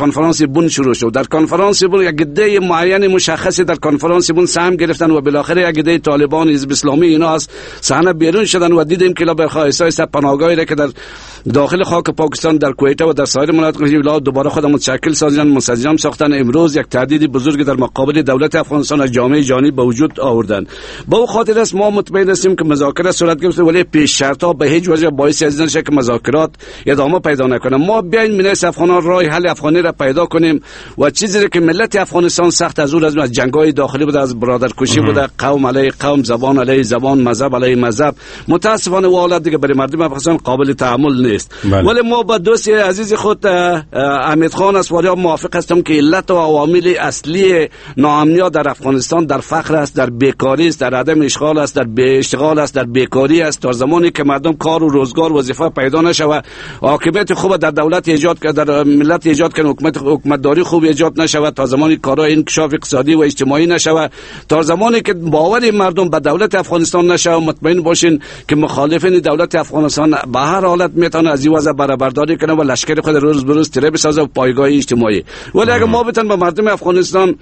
Speaker 3: کنفرانس بن شروع شد. در کنفرانس بن یک عده معین مشخصی در کنفرانس بن سهم گرفتن و بالاخره یک عده طالبان حزب اسلامی اینا از صحنه بیرون شدن و دیدیم که برخواسته است پناهگاهی را که در داخل خاک پاکستان در کویت و در سایر مناطق ولایات دوباره خود متشکل سازیدن، منسجم ساختن. امروز یک تهدید بزرگ در مقابل دولت افغانستان از جامعه جهانی به وجود آوردن. با او خاطر است ما مطمئن هستیم که مذاکرات صورت گرفته، ولی پیش شرطها به هیچ وجه باعث از نشه که مذاکرات ادامه پیدا نکنه. ما بیاین ملت افغانان راه حل افغانی را پیدا کنیم و چیزی که ملت افغانستان سخت از اون از جنگ‌های داخلی بوده، از برادرکشی بوده، قوم علیه قوم، زبان علیه زبان، مذهب علیه مذهب، متاسفانه و حالت دیگه برای مردم افغانستان قابل تحمل نیست. بله. ولی ما با دوست عزیز خود حمید خان اسواری موافق هستم که علت و عوامل اصلی ناامنیت در افغانستان در فقر است، در بیکاری است، در عدم اشغال است، در بی اشتغال است، در بیکاری است. تا زمانی که مردم کار و روزگار وظیفه پیدا نشود، حاکمیت خوب در دولت ایجاد کرد، در ملت ایجاد کنه، حکومت حکومتداری خوب ایجاد نشود، تا زمانی کارهای انکشاف اقتصادی و اجتماعی نشود، تا زمانی که باور مردم به دولت افغانستان نشود، مطمئن باشین که مخالفین دولت افغانستان به هر حالت میتونه از این وضع برآورداری کنه و لشکر خود روز به روز تیره بسازه و پایگاه اجتماعی. ولی اگر ما بتون به مردم افغانستان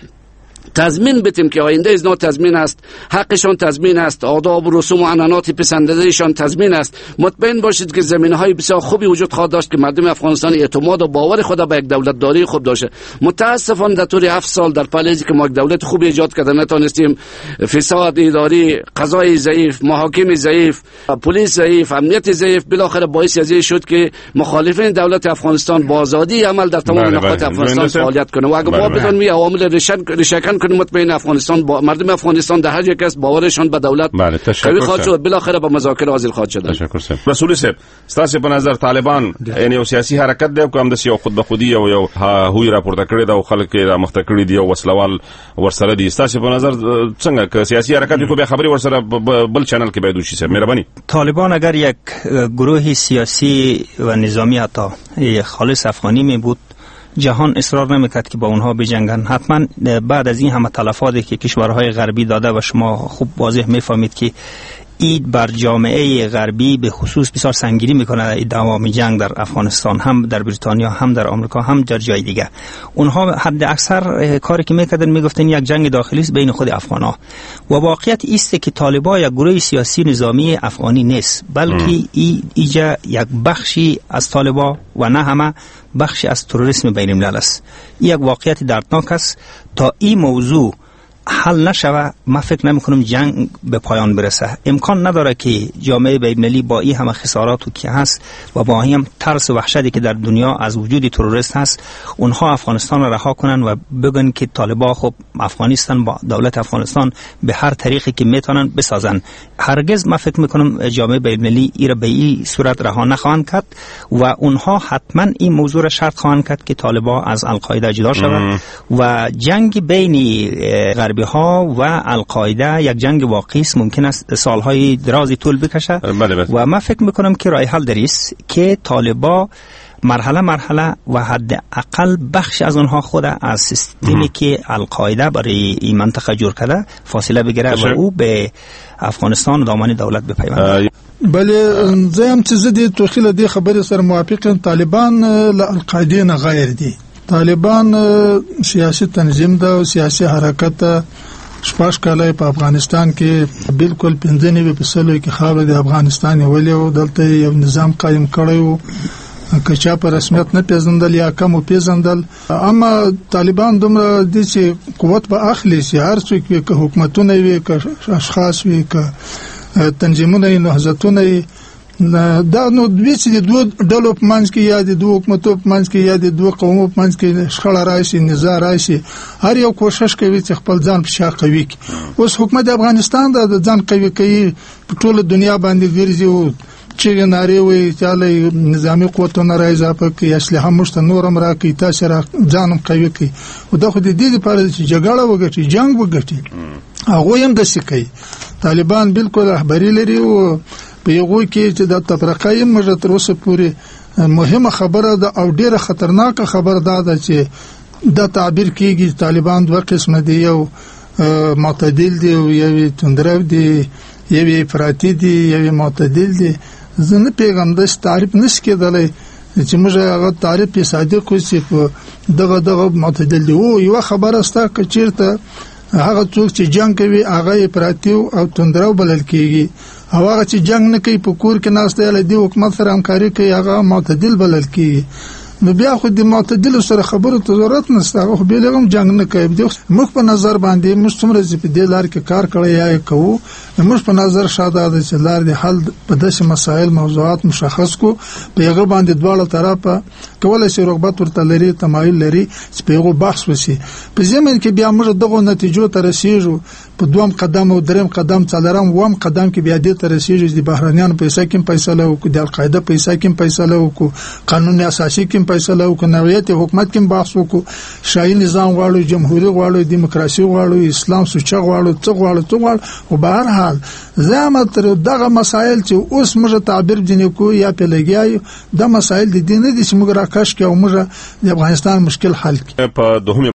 Speaker 3: تضمین بتیم که آینده از نو تضمین است، حقشان تضمین است، آداب و رسوم و عنعنات پسندیدهشان تضمین است، مطمئن باشید که زمینه‌های بسیار خوبی وجود خواهد داشت که مردم افغانستان اعتماد و باور خود به یک دولت داری خوب داشته. متاسفانه در طول هفت سال در پالیزی که ما یک دولت خوب ایجاد کردن نتونستیم، فساد اداری، قضای ضعیف، محاکم ضعیف، پلیس ضعیف، امنیت ضعیف، بالاخره باعث از این شد که مخالفین دولت افغانستان با آزادی عمل در تمام نقاط افغانستان فعالیت کنه. و اگر ما بدون می عوامل ریشه‌کن کنیم، مطمئن افغانستان با مردم افغانستان در هر یک از باورشان به دولت قوی خواهد شد، بالاخره به مذاکره حاضر خواهد شد.
Speaker 19: تشکر سر رسول صاحب. ستاسو په نظر طالبان یعنی یو سیاسي حرکت دی کوم د سیو خود به خودی او یو هوی راپورته کړی دا خلک را مخته کړی دی او وسلوال ورسره دي. ستاسو په نظر څنګه که سیاسي حرکت کو به خبري ورسره بل چینل کې باید وشي؟ سر مهرباني.
Speaker 22: طالبان اگر یک گروه سیاسی و نظامی عطا خالص افغانی می بود، جهان اصرار نمیکرد که با اونها بجنگن. حتما بعد از این همه تلفاتی که کشورهای غربی داده و شما خوب واضح میفهمید که اید بر جامعه غربی به خصوص بسیار سنگینی میکنه دوام جنگ در افغانستان، هم در بریتانیا، هم در آمریکا، هم در جای دیگه. اونها حد اکثر کاری که میکردن میگفتن یک جنگ داخلی است بین خود افغانا، و واقعیت است که طالبان یک گروه سیاسی نظامی افغانی نیست، بلکه ای ایجا یک بخشی از طالبان و نه همه بخشی از تروریسم بین الملل است. یک واقعیت دردناک است. تا این موضوع حل نشوه ما فکر نمی کنم جنگ به پایان برسه. امکان نداره که جامعه بین‌المللی با این همه خساراتی که هست و با این هم ترس و وحشتی که در دنیا از وجود تروریست هست، اونها افغانستان را رها کنن و بگن که طالبان خب افغانستان با دولت افغانستان به هر طریقی که میتونن بسازن. هرگز ما فکر میکنم جامعه بین‌المللی این را به این صورت رها نخواهند کرد و اونها حتما این موضوع را شرط خواهند کرد که طالبان از القاعده جدا شود و جنگ بین غربی ها و القاعده یک جنگ واقعی است، ممکن است سالهای درازی طول بکشه. بله بله. و من فکر میکنم که راه حل داری است که طالبان مرحله مرحله و حد اقل بخش از اونها خود از سیستمی که القاعده برای این منطقه جور کرده فاصله بگیره و او به افغانستان دامن دولت بپیونده.
Speaker 6: بله زه هم چې زه دې توخیله دې خبرې سره موافقم. طالبان له القاعده نه غیر دي. طالبان سیاسی تنظیم ده او سیاسی حرکت شپږ کاله په افغانستان کې بالکل پنځه نوي په سلو کې خاوره د افغانستان ولې او دلته یو نظام قائم کړی وو که چا په رسمیت نه پیژندل یا کم پیژندل. اما طالبان دومره دي چې قوت به اخلي چې هر څوک وي، که حکومتونه وي، که اشخاص وي، که تنظیمونه نهضتونه دا نو دوی چې د دوه ډلو په منځ کې یا د دوه حکومتو په منځ کې یا د دوه قومو په منځ کې شخړه راشي، نزاع راشي، هر یو کوشش کوي چې خپل ځان په شا قوي کړي. اوس حکومت افغانستان د ځان قوي کوي په ټوله دنیا باندې ګرځي او چې ناری وي چې له نظامی قوتونو را اضافه کوي، اسلحه مشت نورم را کوي، تاسو را ځانم قوي کوي. او دا خو د دې لپاره چې جګړه وګټي، جنگ وګټي، هغه هم د سکی. طالبان بالکل رهبری لري او په یو کې چې د تفرقه موږ تر اوسه پورې مهمه خبره ده او ډیره خطرناکه خبره ده چې د تعبیر کېږي طالبان دوه قسمه دي، یو معتدل دي او یو تندرو دي، یو افراطي دي، یو معتدل دي. زه نه پیغام د تعریف نس کېدلې چې موږ هغه تعریف صادق وسی په دغه دغه معتدل دی او یو خبره ستا کچیرته هغه څوک چې جنگ کوي هغه پراتیو او تندرو بلل کیږي او هغه چې جنگ نه کوي په کور کې ناشته له دی حکومت سره همکاري کوي هغه معتدل بلل کیږي نو بیا خو د معتدل سره خبرو ته ضرورت نشته خو به لګم جنگ نه کوي د مخ په نظر باندې موږ څومره چې په دې لار کې کار کړی یا کوو موږ په نظر شاده د چلار د حل په داسې مسایل موضوعات مشخص کو په هغه باندې دواړه طرفه کولای شي رغبت ورته لري تمایل لري چې په هغه بحث وشي په زمين کې بیا موږ دغه نتیجو ته رسیږو په دوم قدم او دریم قدم څلورم وم قدم کې بیا دې ته رسیږي د بهرانيان پیسې کې فیصله وکړي د القاعده پیسې کې فیصله وکړي قانون اساسي کې فیصله وکړي نوعیت حکومت کې بحث وکړو شاهي نظام غواړو جمهوریت غواړو دیموکراسي غواړو اسلام سوچ غواړو څه غواړو څه غواړو او بهر حال زموږ تر دغه مسایل چې اوس موږ تعبیر دي کو یا په لګیاي د مسایل دي نه دي چې موږ راکښ کې او موږ د افغانستان مشکل حل کړو
Speaker 19: په دوهم